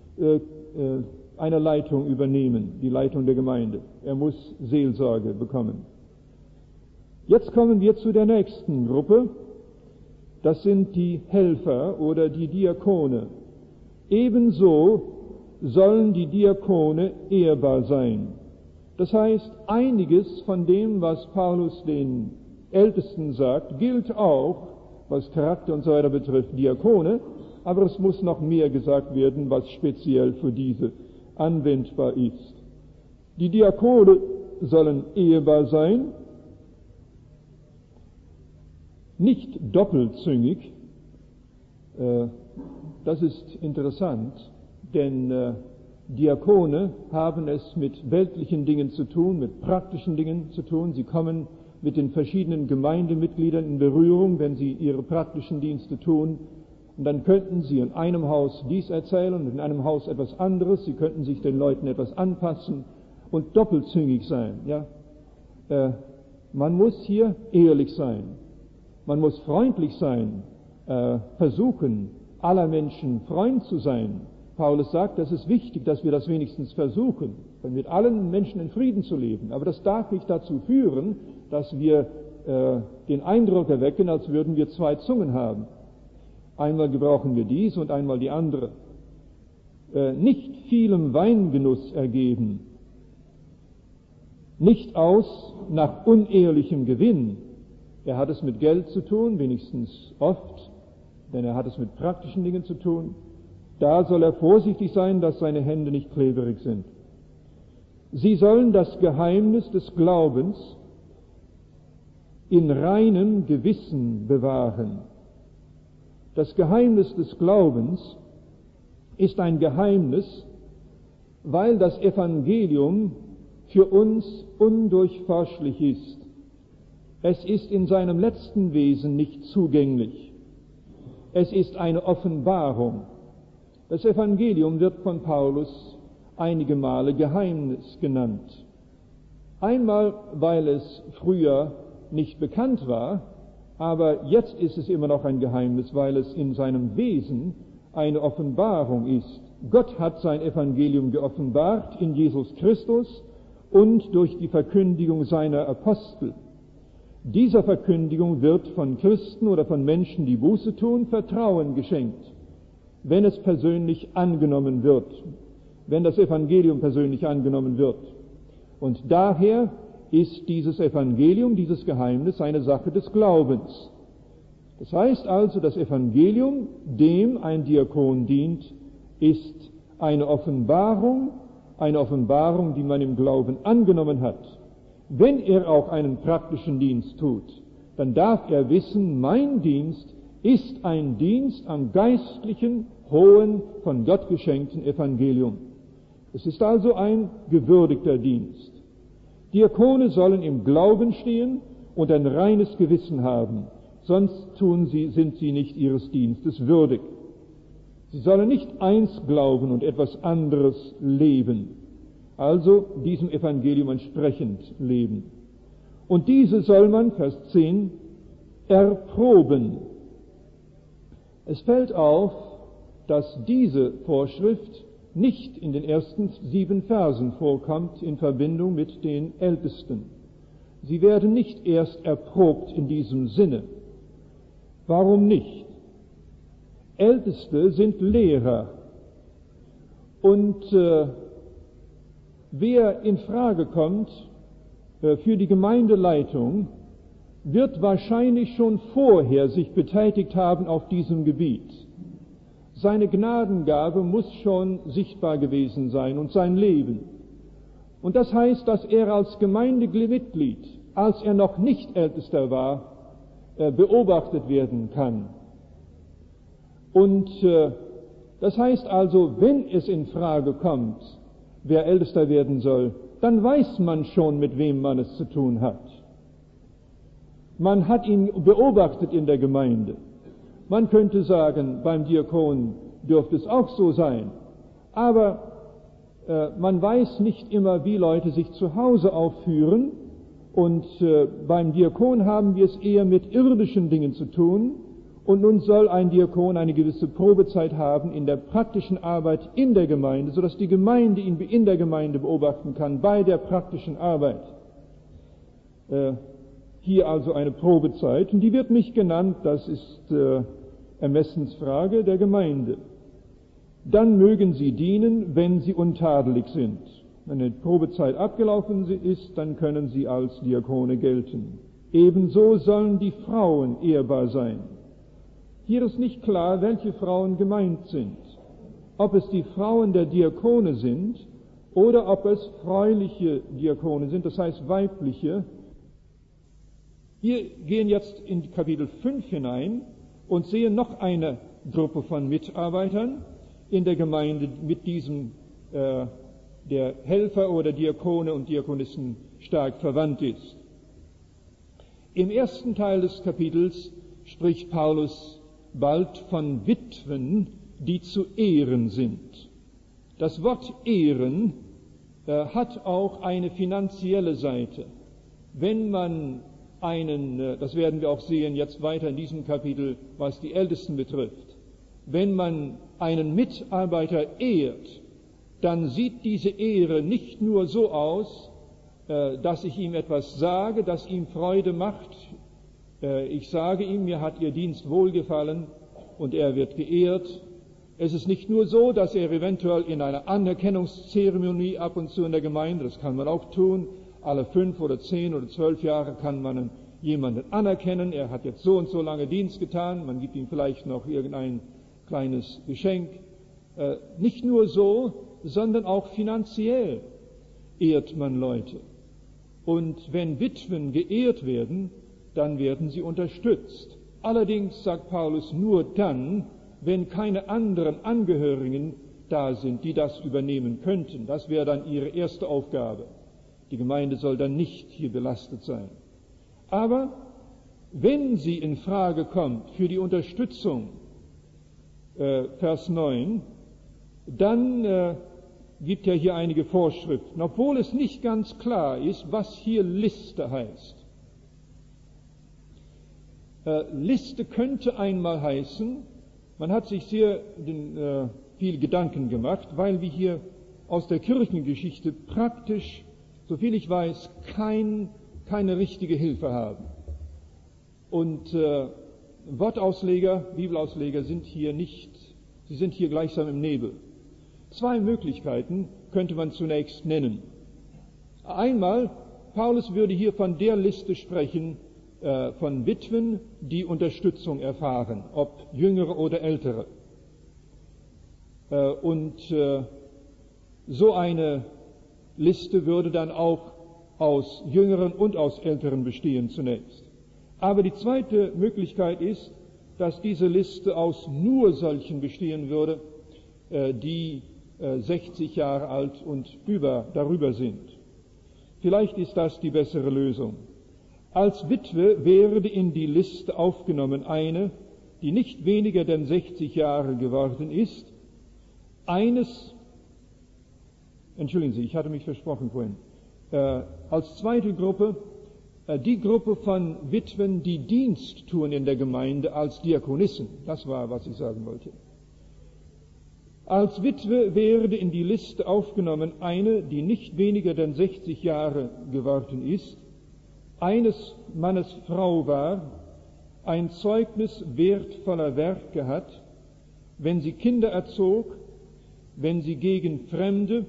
eine Leitung übernehmen, die Leitung der Gemeinde. Er muss Seelsorge bekommen. Jetzt kommen wir zu der nächsten Gruppe. Das sind die Helfer oder die Diakone. Ebenso sollen die Diakone ehrbar sein. Das heißt, einiges von dem, was Paulus den Ältesten sagt, gilt auch, was Charakter und so weiter betrifft, Diakone, aber es muss noch mehr gesagt werden, was speziell für diese anwendbar ist. Die Diakone sollen ehrbar sein, nicht doppelzüngig. Das ist interessant, denn Diakone haben es mit weltlichen Dingen zu tun, mit praktischen Dingen zu tun. Sie kommen mit den verschiedenen Gemeindemitgliedern in Berührung, wenn sie ihre praktischen Dienste tun. Und dann könnten sie in einem Haus dies erzählen und in einem Haus etwas anderes. Sie könnten sich den Leuten etwas anpassen und doppelzüngig sein. Ja? Man muss hier ehrlich sein. Man muss freundlich sein, versuchen, aller Menschen Freund zu sein. Paulus sagt, das ist wichtig, dass wir das wenigstens versuchen, mit allen Menschen in Frieden zu leben. Aber das darf nicht dazu führen, dass wir den Eindruck erwecken, als würden wir zwei Zungen haben. Einmal gebrauchen wir dies und einmal die andere. Nicht vielem Weingenuss ergeben, nicht aus nach unehrlichem Gewinn. Er hat es mit Geld zu tun, wenigstens oft, denn er hat es mit praktischen Dingen zu tun. Da soll er vorsichtig sein, dass seine Hände nicht kleberig sind. Sie sollen das Geheimnis des Glaubens in reinem Gewissen bewahren. Das Geheimnis des Glaubens ist ein Geheimnis, weil das Evangelium für uns undurchforschlich ist. Es ist in seinem letzten Wesen nicht zugänglich. Es ist eine Offenbarung. Das Evangelium wird von Paulus einige Male Geheimnis genannt. Einmal, weil es früher nicht bekannt war, aber jetzt ist es immer noch ein Geheimnis, weil es in seinem Wesen eine Offenbarung ist. Gott hat sein Evangelium geoffenbart in Jesus Christus und durch die Verkündigung seiner Apostel. Dieser Verkündigung wird von Christen oder von Menschen, die Buße tun, Vertrauen geschenkt, wenn es persönlich angenommen wird, wenn das Evangelium persönlich angenommen wird. Und daher ist dieses Evangelium, dieses Geheimnis, eine Sache des Glaubens. Das heißt also, das Evangelium, dem ein Diakon dient, ist eine Offenbarung, die man im Glauben angenommen hat. Wenn er auch einen praktischen Dienst tut, dann darf er wissen, mein Dienst ist ein Dienst am geistlichen, hohen, von Gott geschenkten Evangelium. Es ist also ein gewürdigter Dienst. Diakone sollen im Glauben stehen und ein reines Gewissen haben, sonst sind sie nicht ihres Dienstes würdig. Sie sollen nicht eins glauben und etwas anderes leben, also diesem Evangelium entsprechend leben. Und diese soll man, Vers 10, erproben. Es fällt auf, dass diese Vorschrift nicht in den ersten 7 Versen vorkommt in Verbindung mit den Ältesten. Sie werden nicht erst erprobt in diesem Sinne. Warum nicht? Älteste sind Lehrer. Und wer in Frage kommt für die Gemeindeleitung, wird wahrscheinlich schon vorher sich betätigt haben auf diesem Gebiet. Seine Gnadengabe muss schon sichtbar gewesen sein und sein Leben. Und das heißt, dass er als Gemeindemitglied, als er noch nicht Ältester war, beobachtet werden kann. Und das heißt also, wenn es in Frage kommt, wer Ältester werden soll, dann weiß man schon, mit wem man es zu tun hat. Man hat ihn beobachtet in der Gemeinde. Man könnte sagen, beim Diakon dürfte es auch so sein. Aber man weiß nicht immer, wie Leute sich zu Hause aufführen. Und beim Diakon haben wir es eher mit irdischen Dingen zu tun. Und nun soll ein Diakon eine gewisse Probezeit haben in der praktischen Arbeit in der Gemeinde, sodass die Gemeinde ihn in der Gemeinde beobachten kann, bei der praktischen Arbeit. Hier also eine Probezeit, und die wird nicht genannt, das ist Ermessensfrage der Gemeinde. Dann mögen sie dienen, wenn sie untadelig sind. Wenn die Probezeit abgelaufen ist, dann können sie als Diakone gelten. Ebenso sollen die Frauen ehrbar sein. Hier ist nicht klar, welche Frauen gemeint sind. Ob es die Frauen der Diakone sind oder ob es frauliche Diakone sind, das heißt weibliche. Wir gehen jetzt in Kapitel 5 hinein und sehen noch eine Gruppe von Mitarbeitern in der Gemeinde mit diesem, der Helfer oder Diakone und Diakonissen stark verwandt ist. Im ersten Teil des Kapitels spricht Paulus bald von Witwen, die zu ehren sind. Das Wort ehren hat auch eine finanzielle Seite. Wenn man das werden wir auch sehen jetzt weiter in diesem Kapitel, was die Ältesten betrifft, wenn man einen Mitarbeiter ehrt, dann sieht diese Ehre nicht nur so aus, dass ich ihm etwas sage, das ihm Freude macht. Ich sage ihm, mir hat Ihr Dienst wohlgefallen und er wird geehrt. Es ist nicht nur so, dass er eventuell in einer Anerkennungszeremonie ab und zu in der Gemeinde, das kann man auch tun, alle 5 oder 10 oder 12 Jahre kann man jemanden anerkennen, er hat jetzt so und so lange Dienst getan, man gibt ihm vielleicht noch irgendein kleines Geschenk. Nicht nur so, sondern auch finanziell ehrt man Leute. Und wenn Witwen geehrt werden, dann werden sie unterstützt. Allerdings, sagt Paulus, nur dann, wenn keine anderen Angehörigen da sind, die das übernehmen könnten. Das wäre dann ihre erste Aufgabe. Die Gemeinde soll dann nicht hier belastet sein. Aber wenn sie in Frage kommt für die Unterstützung, Vers 9, dann gibt er hier einige Vorschriften, obwohl es nicht ganz klar ist, was hier Liste heißt. Liste könnte einmal heißen, man hat sich sehr viel Gedanken gemacht, weil wir hier aus der Kirchengeschichte praktisch, soviel ich weiß, keine richtige Hilfe haben. Und Wortausleger, Bibelausleger sind hier gleichsam im Nebel. 2 Möglichkeiten könnte man zunächst nennen. Einmal, Paulus würde hier von der Liste sprechen, von Witwen, die Unterstützung erfahren, ob Jüngere oder Ältere. Und so eine Liste würde dann auch aus Jüngeren und aus Älteren bestehen zunächst. Aber die zweite Möglichkeit ist, dass diese Liste aus nur solchen bestehen würde, die 60 Jahre alt und darüber sind. Vielleicht ist das die bessere Lösung. Als Witwe wäre in die Liste aufgenommen eine, die nicht weniger denn 60 Jahre geworden ist, entschuldigen Sie, ich hatte mich versprochen vorhin, als zweite Gruppe, die Gruppe von Witwen, die Dienst tun in der Gemeinde als Diakonissen. Das war, was ich sagen wollte. Als Witwe wäre in die Liste aufgenommen eine, die nicht weniger denn 60 Jahre geworden ist, eines Mannes Frau war, ein Zeugnis wertvoller Werke hat, wenn sie Kinder erzog, wenn sie gegen Fremde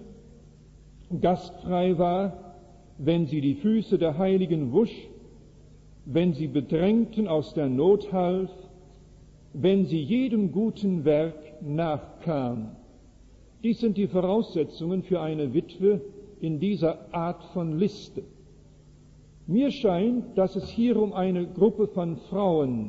gastfrei war, wenn sie die Füße der Heiligen wusch, wenn sie Bedrängten aus der Not half, wenn sie jedem guten Werk nachkam. Dies sind die Voraussetzungen für eine Witwe in dieser Art von Liste. Mir scheint, dass es hier um eine Gruppe von Frauen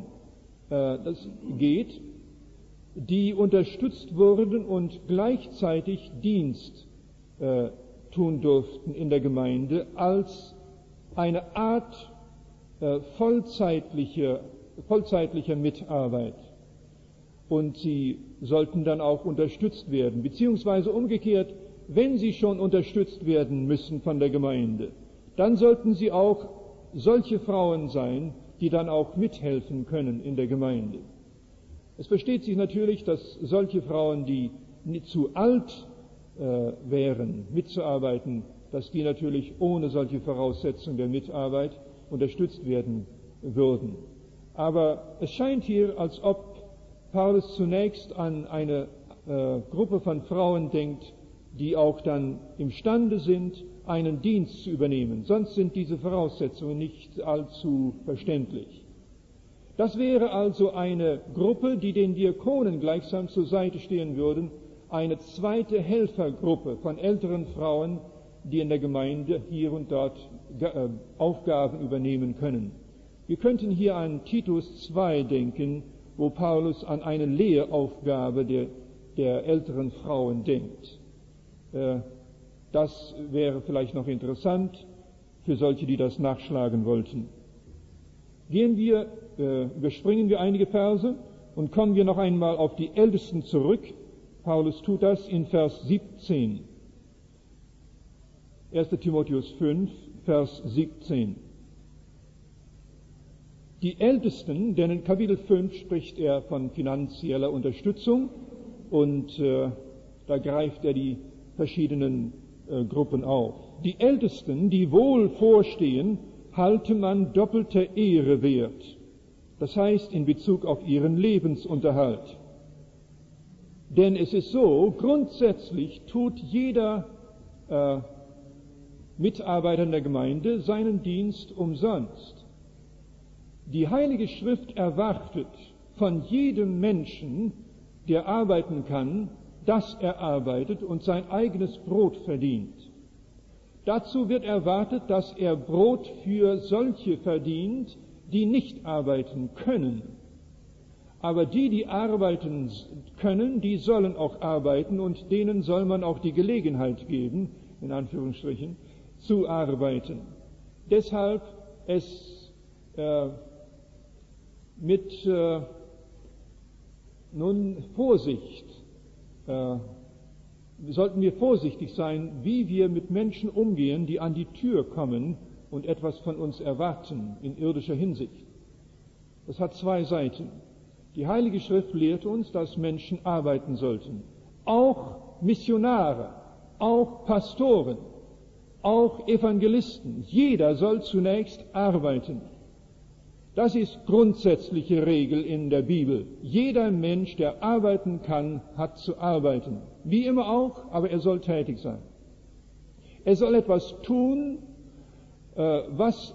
geht, die unterstützt wurden und gleichzeitig Dienst tun durften in der Gemeinde als eine Art vollzeitlicher Mitarbeit. Und sie sollten dann auch unterstützt werden, beziehungsweise umgekehrt, wenn sie schon unterstützt werden müssen von der Gemeinde, dann sollten sie auch solche Frauen sein, die dann auch mithelfen können in der Gemeinde. Es versteht sich natürlich, dass solche Frauen, die nicht zu alt wären, mitzuarbeiten, dass die natürlich ohne solche Voraussetzungen der Mitarbeit unterstützt werden würden. Aber es scheint hier, als ob Paulus zunächst an eine Gruppe von Frauen denkt, die auch dann imstande sind, einen Dienst zu übernehmen. Sonst sind diese Voraussetzungen nicht allzu verständlich. Das wäre also eine Gruppe, die den Diakonen gleichsam zur Seite stehen würden, eine zweite Helfergruppe von älteren Frauen, die in der Gemeinde hier und dort Aufgaben übernehmen können. Wir könnten hier an Titus 2 denken, wo Paulus an eine Lehraufgabe der älteren Frauen denkt. Das wäre vielleicht noch interessant für solche, die das nachschlagen wollten. Überspringen wir einige Verse Und kommen wir noch einmal auf die Ältesten zurück. Paulus tut das in Vers 17. 1. Timotheus 5, Vers 17. Die Ältesten, denn in Kapitel 5 spricht er von finanzieller Unterstützung und da greift er die verschiedenen Gruppen auf. Die Ältesten, die wohl vorstehen, halte man doppelter Ehre wert. Das heißt in Bezug auf ihren Lebensunterhalt. Denn es ist so, grundsätzlich tut jeder Mitarbeiter in der Gemeinde seinen Dienst umsonst. Die Heilige Schrift erwartet von jedem Menschen, der arbeiten kann, dass er arbeitet und sein eigenes Brot verdient. Dazu wird erwartet, dass er Brot für solche verdient, die nicht arbeiten können. Aber die arbeiten können, die sollen auch arbeiten und denen soll man auch die Gelegenheit geben, in Anführungsstrichen, zu arbeiten. Deshalb sollten wir vorsichtig sein, wie wir mit Menschen umgehen, die an die Tür kommen und etwas von uns erwarten in irdischer Hinsicht. Das hat zwei Seiten. Die Heilige Schrift lehrt uns, dass Menschen arbeiten sollten. Auch Missionare, auch Pastoren, auch Evangelisten. Jeder soll zunächst arbeiten. Das ist grundsätzliche Regel in der Bibel. Jeder Mensch, der arbeiten kann, hat zu arbeiten. Wie immer auch, aber er soll tätig sein. Er soll etwas tun, was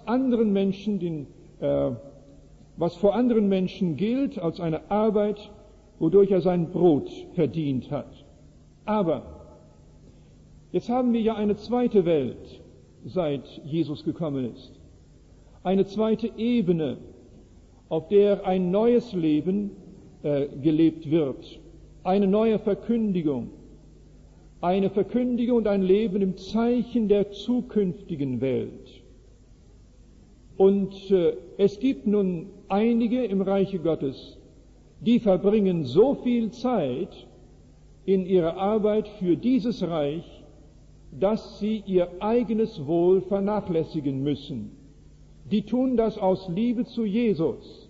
vor anderen Menschen gilt als eine Arbeit, wodurch er sein Brot verdient hat. Aber jetzt haben wir ja eine zweite Welt, seit Jesus gekommen ist. Eine zweite Ebene, auf der ein neues Leben gelebt wird. Eine neue Verkündigung. Eine Verkündigung und ein Leben im Zeichen der zukünftigen Welt. Und es gibt nun einige im Reiche Gottes, die verbringen so viel Zeit in ihrer Arbeit für dieses Reich, dass sie ihr eigenes Wohl vernachlässigen müssen. Die tun das aus Liebe zu Jesus.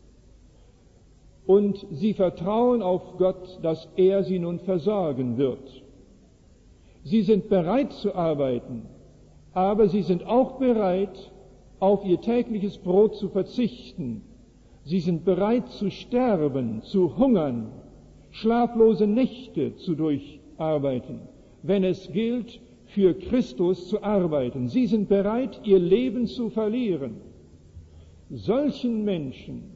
Und sie vertrauen auf Gott, dass er sie nun versorgen wird. Sie sind bereit zu arbeiten, aber sie sind auch bereit, auf ihr tägliches Brot zu verzichten. Sie sind bereit zu sterben, zu hungern, schlaflose Nächte zu durcharbeiten, wenn es gilt, für Christus zu arbeiten. Sie sind bereit, ihr Leben zu verlieren. Solche Menschen,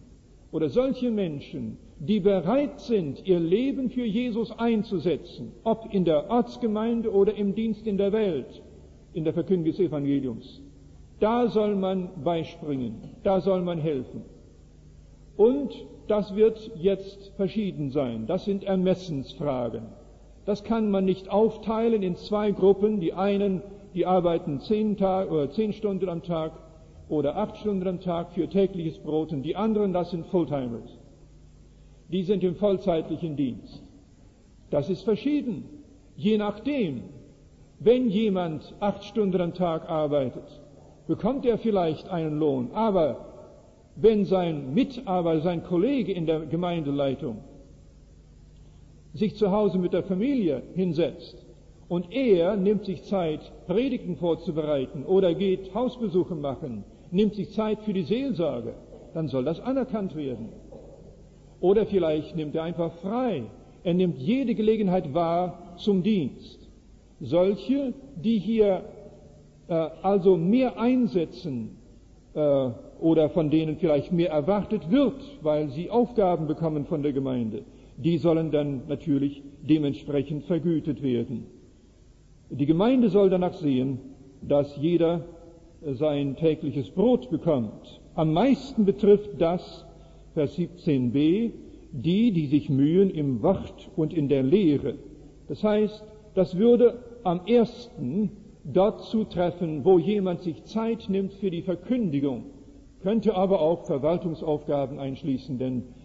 die bereit sind, ihr Leben für Jesus einzusetzen, ob in der Ortsgemeinde oder im Dienst in der Welt, in der Verkündigung des Evangeliums, da soll man beispringen, da soll man helfen. Und das wird jetzt verschieden sein. Das sind Ermessensfragen. Das kann man nicht aufteilen in zwei Gruppen. Die einen, die arbeiten 10 Stunden am Tag oder 8 Stunden am Tag für tägliches Brot, und die anderen, das sind Fulltimers. Die sind im vollzeitlichen Dienst. Das ist verschieden. Je nachdem, wenn jemand 8 Stunden am Tag arbeitet, bekommt er vielleicht einen Lohn. Aber wenn sein Mitarbeiter, sein Kollege in der Gemeindeleitung sich zu Hause mit der Familie hinsetzt und er nimmt sich Zeit, Predigten vorzubereiten oder geht Hausbesuche machen, nimmt sich Zeit für die Seelsorge, dann soll das anerkannt werden. Oder vielleicht nimmt er einfach frei. Er nimmt jede Gelegenheit wahr zum Dienst. Solche, die hier also mehr einsetzen oder von denen vielleicht mehr erwartet wird, weil sie Aufgaben bekommen von der Gemeinde, die sollen dann natürlich dementsprechend vergütet werden. Die Gemeinde soll danach sehen, dass jeder sein tägliches Brot bekommt. Am meisten betrifft das, Vers 17b, die sich mühen im Wort und in der Lehre. Das heißt, das würde am ersten dort zutreffen, wo jemand sich Zeit nimmt für die Verkündigung, könnte aber auch Verwaltungsaufgaben einschließen, denn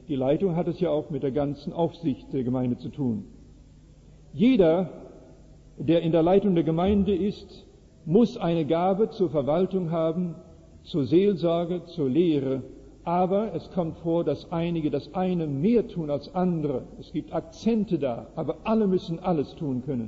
Die Leitung hat es ja auch mit der ganzen Aufsicht der Gemeinde zu tun. Jeder, der in der Leitung der Gemeinde ist, muss eine Gabe zur Verwaltung haben, zur Seelsorge, zur Lehre. Aber es kommt vor, dass einige das eine mehr tun als andere. Es gibt Akzente da, aber alle müssen alles tun können.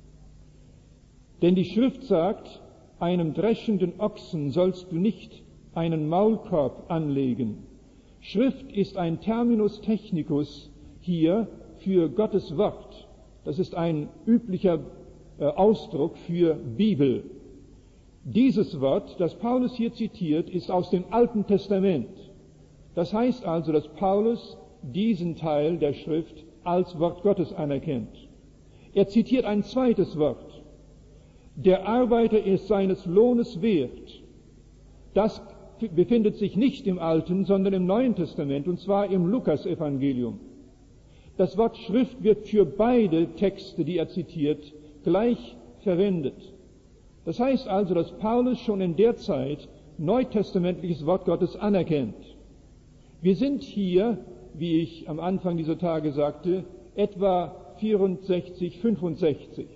Denn die Schrift sagt, einem dreschenden Ochsen sollst du nicht einen Maulkorb anlegen. Schrift ist ein Terminus technicus hier für Gottes Wort. Das ist ein üblicher Ausdruck für Bibel. Dieses Wort, das Paulus hier zitiert, ist aus dem Alten Testament. Das heißt also, dass Paulus diesen Teil der Schrift als Wort Gottes anerkennt. Er zitiert ein zweites Wort. Der Arbeiter ist seines Lohnes wert. Das befindet sich nicht im Alten, sondern im Neuen Testament, und zwar im Lukasevangelium. Das Wort Schrift wird für beide Texte, die er zitiert, gleich verwendet. Das heißt also, dass Paulus schon in der Zeit neutestamentliches Wort Gottes anerkennt. Wir sind hier, wie ich am Anfang dieser Tage sagte, etwa 64, 65.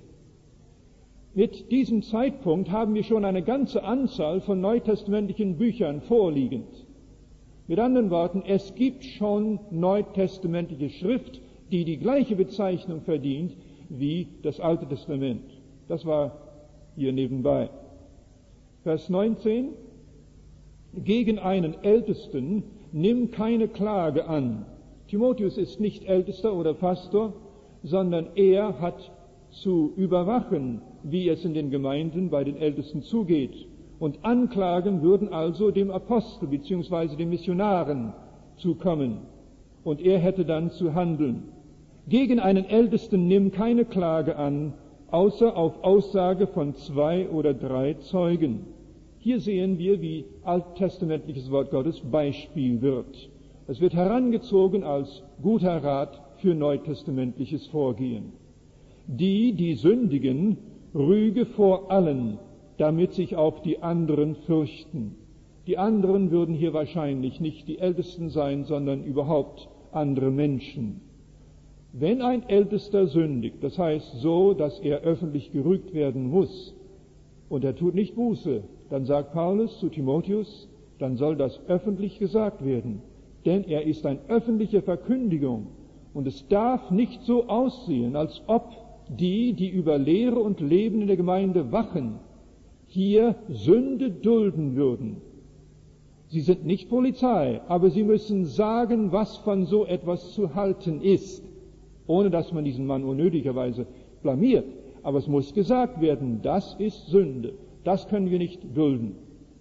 Mit diesem Zeitpunkt haben wir schon eine ganze Anzahl von neutestamentlichen Büchern vorliegend. Mit anderen Worten, es gibt schon neutestamentliche Schrift, die die gleiche Bezeichnung verdient wie das Alte Testament. Das war hier nebenbei. Vers 19. Gegen einen Ältesten nimm keine Klage an. Timotheus ist nicht Ältester oder Pastor, sondern er hat zu überwachen, wie es in den Gemeinden bei den Ältesten zugeht. Und Anklagen würden also dem Apostel bzw. den Missionaren zukommen. Und er hätte dann zu handeln. Gegen einen Ältesten nimm keine Klage an, außer auf Aussage von 2 oder 3 Zeugen. Hier sehen wir, wie alttestamentliches Wort Gottes Beispiel wird. Es wird herangezogen als guter Rat für neutestamentliches Vorgehen. Die sündigen, rüge vor allen, damit sich auch die anderen fürchten. Die anderen würden hier wahrscheinlich nicht die Ältesten sein, sondern überhaupt andere Menschen. Wenn ein Ältester sündigt, das heißt so, dass er öffentlich gerügt werden muss, und er tut nicht Buße, dann sagt Paulus zu Timotheus, dann soll das öffentlich gesagt werden, denn er ist eine öffentliche Verkündigung, und es darf nicht so aussehen, als ob die über Lehre und Leben in der Gemeinde wachen, hier Sünde dulden würden. Sie sind nicht Polizei, aber sie müssen sagen, was von so etwas zu halten ist, ohne dass man diesen Mann unnötigerweise blamiert. Aber es muss gesagt werden, das ist Sünde, das können wir nicht dulden.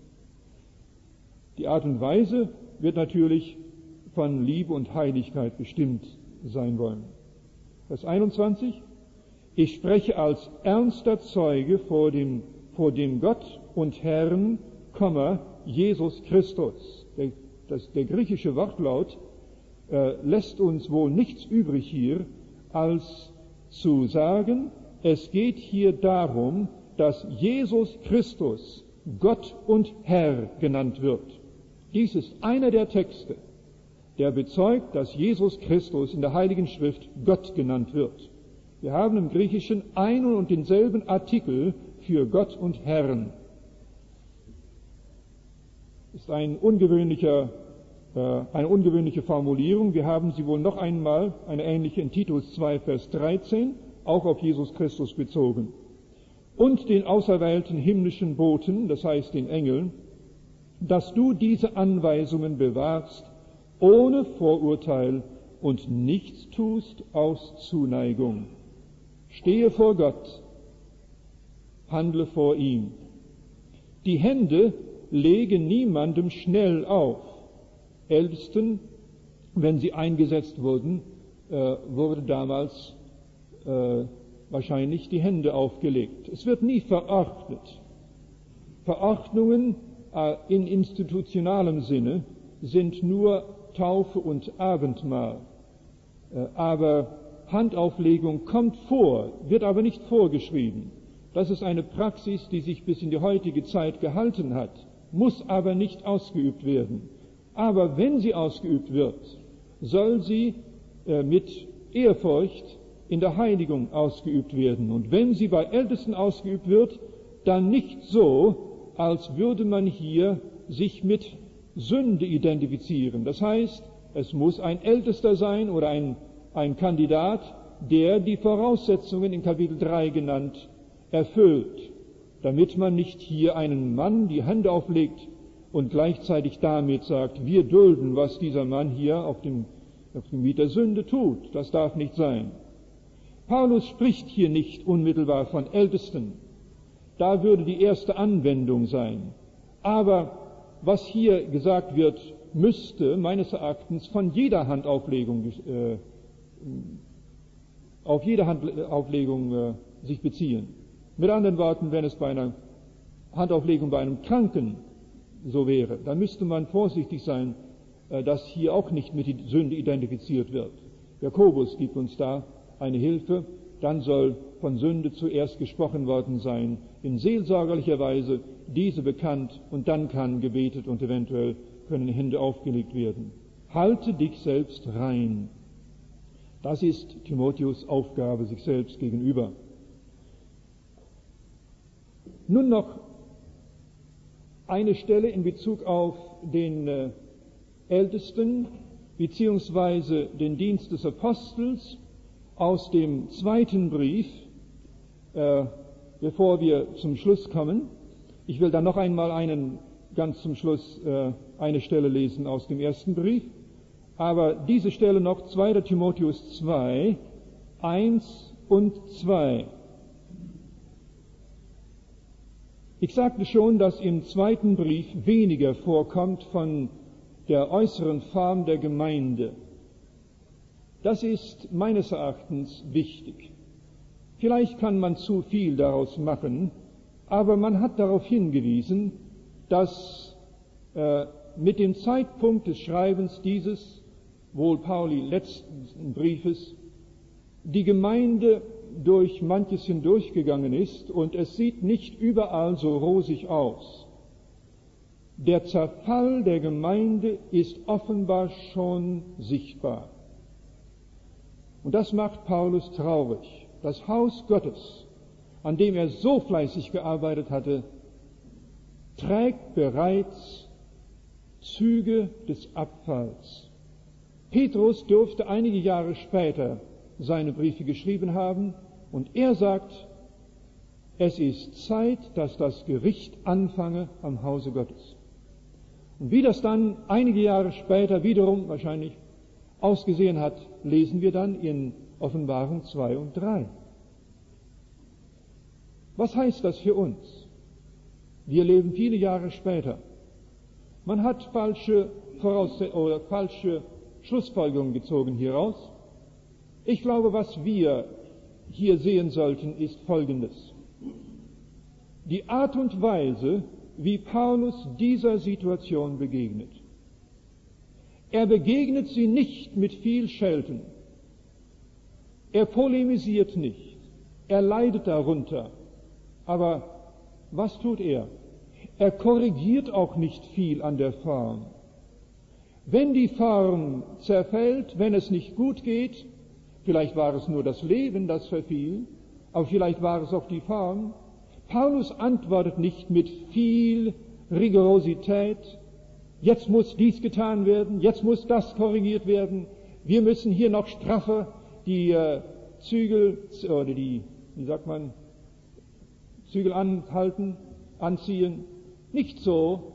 Die Art und Weise wird natürlich von Liebe und Heiligkeit bestimmt sein wollen. Vers 21. Ich spreche als ernster Zeuge vor dem Gott und Herrn, Jesus Christus. Der griechische Wortlaut lässt uns wohl nichts übrig hier, als zu sagen, es geht hier darum, dass Jesus Christus Gott und Herr genannt wird. Dies ist einer der Texte, der bezeugt, dass Jesus Christus in der Heiligen Schrift Gott genannt wird. Wir haben im Griechischen einen und denselben Artikel für Gott und Herrn. Das ist eine ungewöhnliche Formulierung. Wir haben sie wohl noch einmal, eine ähnliche in Titus 2, Vers 13, auch auf Jesus Christus bezogen. Und den auserwählten himmlischen Boten, das heißt den Engeln, dass du diese Anweisungen bewahrst, ohne Vorurteil und nichts tust aus Zuneigung. Stehe vor Gott, handle vor ihm. Die Hände legen niemandem schnell auf. Ältesten, wenn sie eingesetzt wurden, wurde damals wahrscheinlich die Hände aufgelegt. Es wird nie verordnet. Verordnungen in institutionalem Sinne sind nur Taufe und Abendmahl. Aber Handauflegung kommt vor, wird aber nicht vorgeschrieben. Das ist eine Praxis, die sich bis in die heutige Zeit gehalten hat, muss aber nicht ausgeübt werden. Aber wenn sie ausgeübt wird soll sie mit Ehrfurcht in der Heiligung ausgeübt werden. Und wenn sie bei Ältesten ausgeübt wird, dann nicht so, als würde man hier sich mit Sünde identifizieren. Das heißt, es muss ein Ältester sein oder ein Kandidat, der die Voraussetzungen in Kapitel 3 genannt erfüllt, damit man nicht hier einen Mann die Hände auflegt und gleichzeitig damit sagt, wir dulden, was dieser Mann hier auf dem Gebiet der Sünde tut. Das darf nicht sein. Paulus spricht hier nicht unmittelbar von Ältesten. Da würde die erste Anwendung sein. Aber was hier gesagt wird, müsste meines Erachtens von jeder Handauflegung auf jede Handauflegung sich beziehen. Mit anderen Worten, wenn es bei einer Handauflegung bei einem Kranken so wäre, dann müsste man vorsichtig sein, dass hier auch nicht mit der Sünde identifiziert wird. Jakobus gibt uns da eine Hilfe. Dann soll von Sünde zuerst gesprochen worden sein, in seelsorgerlicher Weise diese bekannt, und dann kann gebetet und eventuell können Hände aufgelegt werden. Halte dich selbst rein. Das ist Timotheus' Aufgabe sich selbst gegenüber. Nun noch eine Stelle in Bezug auf den Ältesten beziehungsweise den Dienst des Apostels aus dem zweiten Brief, bevor wir zum Schluss kommen. Ich will dann noch einmal ganz zum Schluss eine Stelle lesen aus dem ersten Brief. Aber diese Stelle noch 2. Timotheus 2, 1 und 2. Ich sagte schon, dass im zweiten Brief weniger vorkommt von der äußeren Form der Gemeinde. Das ist meines Erachtens wichtig. Vielleicht kann man zu viel daraus machen, aber man hat darauf hingewiesen, dass mit dem Zeitpunkt des Schreibens dieses, wohl Pauli letzten Briefes, die Gemeinde durch manches hindurchgegangen ist und es sieht nicht überall so rosig aus. Der Zerfall der Gemeinde ist offenbar schon sichtbar. Und das macht Paulus traurig. Das Haus Gottes, an dem er so fleißig gearbeitet hatte, trägt bereits Züge des Abfalls. Petrus dürfte einige Jahre später seine Briefe geschrieben haben, und er sagt, es ist Zeit, dass das Gericht anfange am Hause Gottes. Und wie das dann einige Jahre später wiederum wahrscheinlich ausgesehen hat, lesen wir dann in Offenbarung 2 und 3. Was heißt das für uns? Wir leben viele Jahre später. Man hat falsche Schlussfolgerungen gezogen hieraus. Ich glaube, was wir hier sehen sollten, ist Folgendes. Die Art und Weise, wie Paulus dieser Situation begegnet. Er begegnet sie nicht mit viel Schelten. Er polemisiert nicht. Er leidet darunter. Aber was tut er? Er korrigiert auch nicht viel an der Form. Wenn die Form zerfällt, wenn es nicht gut geht, vielleicht war es nur das Leben, das verfiel, aber vielleicht war es auch die Form. Paulus antwortet nicht mit viel Rigorosität. Jetzt muss dies getan werden, jetzt muss das korrigiert werden. Wir müssen hier noch straffer die Zügel oder Zügel anziehen. Nicht so.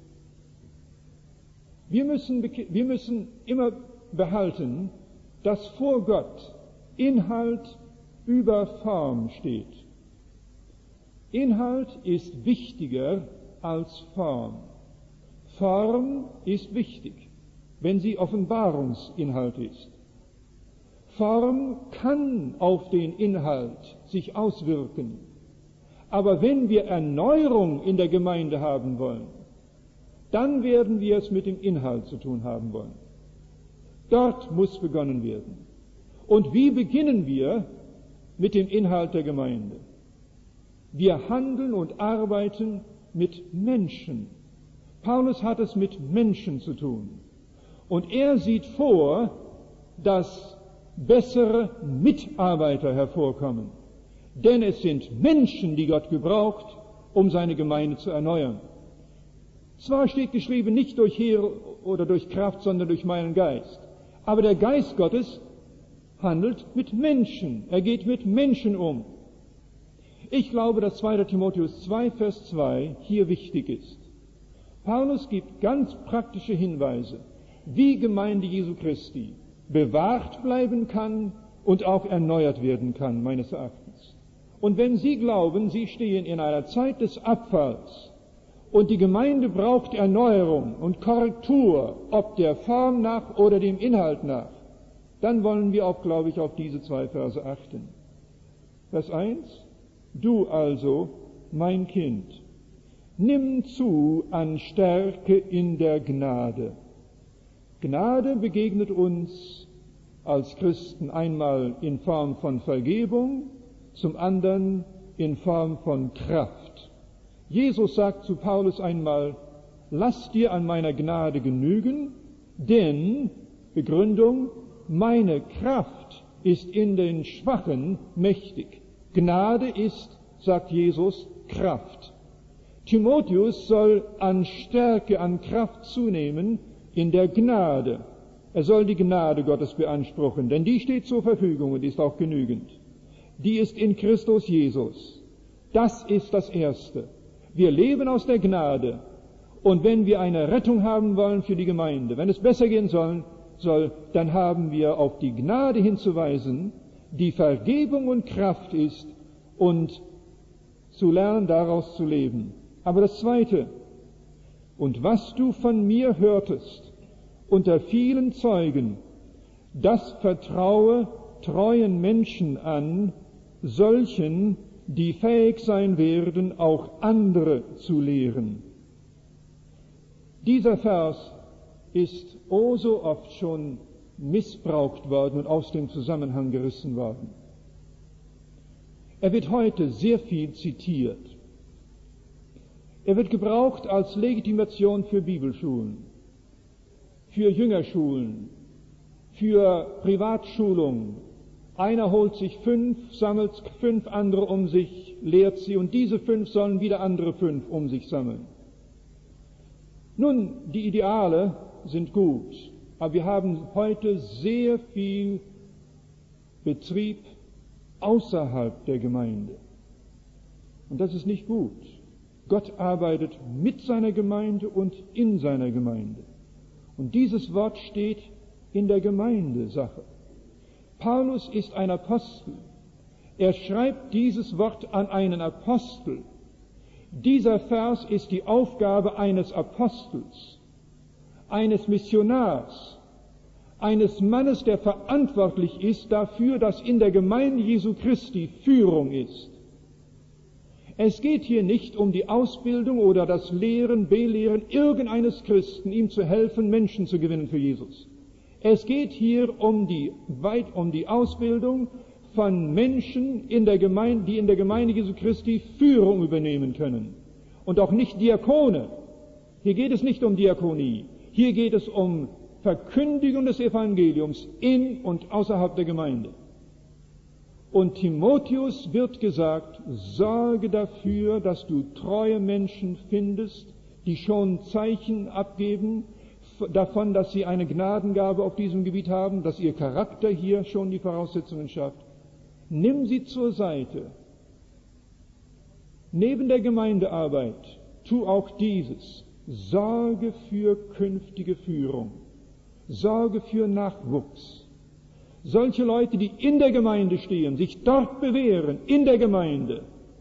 Wir müssen immer behalten, dass vor Gott Inhalt über Form steht. Inhalt ist wichtiger als Form. Form ist wichtig, wenn sie Offenbarungsinhalt ist. Form kann auf den Inhalt sich auswirken. Aber wenn wir Erneuerung in der Gemeinde haben wollen, dann werden wir es mit dem Inhalt zu tun haben wollen. Dort muss begonnen werden. Und wie beginnen wir mit dem Inhalt der Gemeinde? Wir handeln und arbeiten mit Menschen. Paulus hat es mit Menschen zu tun. Und er sieht vor, dass bessere Mitarbeiter hervorkommen. Denn es sind Menschen, die Gott gebraucht, um seine Gemeinde zu erneuern. Zwar steht geschrieben, nicht durch Heer oder durch Kraft, sondern durch meinen Geist. Aber der Geist Gottes handelt mit Menschen. Er geht mit Menschen um. Ich glaube, dass 2. Timotheus 2, Vers 2 hier wichtig ist. Paulus gibt ganz praktische Hinweise, wie Gemeinde Jesu Christi bewahrt bleiben kann und auch erneuert werden kann, meines Erachtens. Und wenn Sie glauben, Sie stehen in einer Zeit des Abfalls und die Gemeinde braucht Erneuerung und Korrektur, ob der Form nach oder dem Inhalt nach, dann wollen wir auch, glaube ich, auf diese 2 Verse achten. Vers 1: Du also, mein Kind, nimm zu an Stärke in der Gnade. Gnade begegnet uns als Christen einmal in Form von Vergebung, zum anderen in Form von Kraft. Jesus sagt zu Paulus einmal, lass dir an meiner Gnade genügen, denn, Begründung, meine Kraft ist in den Schwachen mächtig. Gnade ist, sagt Jesus, Kraft. Timotheus soll an Stärke, an Kraft zunehmen in der Gnade. Er soll die Gnade Gottes beanspruchen, denn die steht zur Verfügung und ist auch genügend. Die ist in Christus Jesus. Das ist das Erste. Wir leben aus der Gnade. Und wenn wir eine Rettung haben wollen für die Gemeinde, wenn es besser gehen soll, dann haben wir auf die Gnade hinzuweisen, die Vergebung und Kraft ist, und zu lernen, daraus zu leben. Aber das Zweite: Und was du von mir hörtest unter vielen Zeugen, das vertraue treuen Menschen an, solchen, die fähig sein werden, auch andere zu lehren. Dieser Vers ist oh so oft schon missbraucht worden und aus dem Zusammenhang gerissen worden. Er wird heute sehr viel zitiert. Er wird gebraucht als Legitimation für Bibelschulen, für Jüngerschulen, für Privatschulung. Einer holt sich 5, sammelt 5 andere um sich, lehrt sie, und diese 5 sollen wieder andere 5 um sich sammeln. Nun, die Ideale sind gut, aber wir haben heute sehr viel Betrieb außerhalb der Gemeinde. Und das ist nicht gut. Gott arbeitet mit seiner Gemeinde und in seiner Gemeinde. Und dieses Wort steht in der Gemeindesache. Paulus ist ein Apostel. Er schreibt dieses Wort an einen Apostel. Dieser Vers ist die Aufgabe eines Apostels, eines Missionars, eines Mannes, der verantwortlich ist dafür, dass in der Gemeinde Jesu Christi Führung ist. Es geht hier nicht um die Ausbildung oder das Lehren, Belehren irgendeines Christen, ihm zu helfen, Menschen zu gewinnen für Jesus. Es geht hier um die Ausbildung von Menschen in der Gemeinde, die in der Gemeinde Jesu Christi Führung übernehmen können. Und auch nicht Diakone. Hier geht es nicht um Diakonie. Hier geht es um Verkündigung des Evangeliums in und außerhalb der Gemeinde. Und Timotheus wird gesagt, sorge dafür, dass du treue Menschen findest, die schon Zeichen abgeben davon, dass sie eine Gnadengabe auf diesem Gebiet haben, dass ihr Charakter hier schon die Voraussetzungen schafft. Nimm sie zur Seite. Neben der Gemeindearbeit tu auch dieses. Sorge für künftige Führung. Sorge für Nachwuchs. Solche Leute, die in der Gemeinde stehen, sich dort bewähren, in der Gemeinde,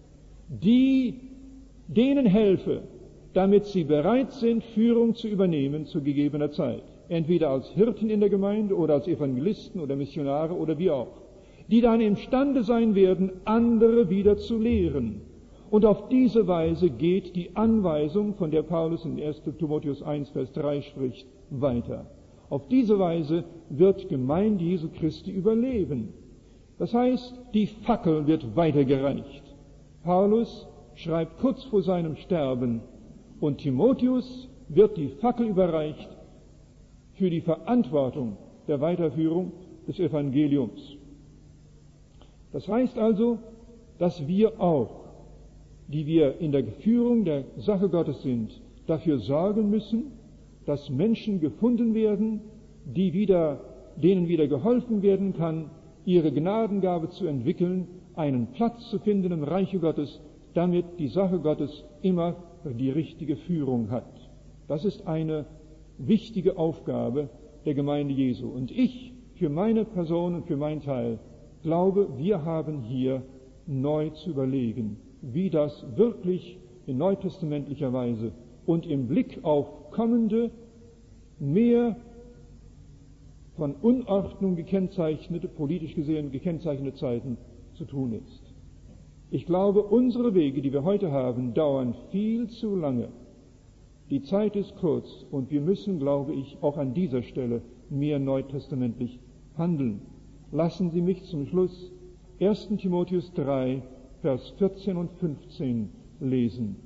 denen helfe, damit sie bereit sind, Führung zu übernehmen zu gegebener Zeit. Entweder als Hirten in der Gemeinde oder als Evangelisten oder Missionare oder wie auch. Die dann imstande sein werden, andere wieder zu lehren. Und auf diese Weise geht die Anweisung, von der Paulus in 1. Timotheus 1, Vers 3 spricht, weiter. Auf diese Weise wird Gemeinde Jesu Christi überleben. Das heißt, die Fackel wird weitergereicht. Paulus schreibt kurz vor seinem Sterben und Timotheus wird die Fackel überreicht für die Verantwortung der Weiterführung des Evangeliums. Das heißt also, dass wir auch, die wir in der Führung der Sache Gottes sind, dafür sorgen müssen, dass Menschen gefunden werden, denen wieder geholfen werden kann, ihre Gnadengabe zu entwickeln, einen Platz zu finden im Reiche Gottes, damit die Sache Gottes immer die richtige Führung hat. Das ist eine wichtige Aufgabe der Gemeinde Jesu. Und ich, für meine Person und für meinen Teil, glaube, wir haben hier neu zu überlegen, wie das wirklich in neutestamentlicher Weise und im Blick auf kommende, mehr von Unordnung gekennzeichnete, politisch gesehen gekennzeichnete Zeiten zu tun ist. Ich glaube, unsere Wege, die wir heute haben, dauern viel zu lange. Die Zeit ist kurz und wir müssen, glaube ich, auch an dieser Stelle mehr neutestamentlich handeln. Lassen Sie mich zum Schluss 1. Timotheus 3, Vers 14 und 15 lesen.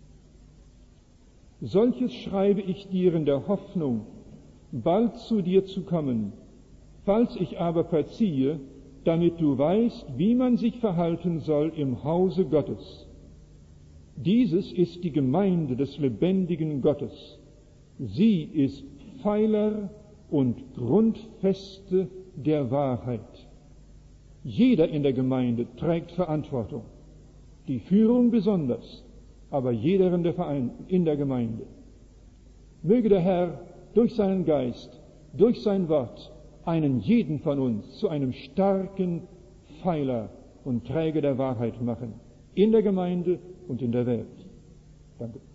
Solches schreibe ich dir in der Hoffnung, bald zu dir zu kommen. Falls ich aber verziehe, damit du weißt, wie man sich verhalten soll im Hause Gottes. Dieses ist die Gemeinde des lebendigen Gottes. Sie ist Pfeiler und Grundfeste der Wahrheit. Jeder in der Gemeinde trägt Verantwortung. Die Führung besonders, aber jeder in der Gemeinde. Möge der Herr durch seinen Geist, durch sein Wort, einen jeden von uns zu einem starken Pfeiler und Träger der Wahrheit machen, in der Gemeinde und in der Welt. Danke.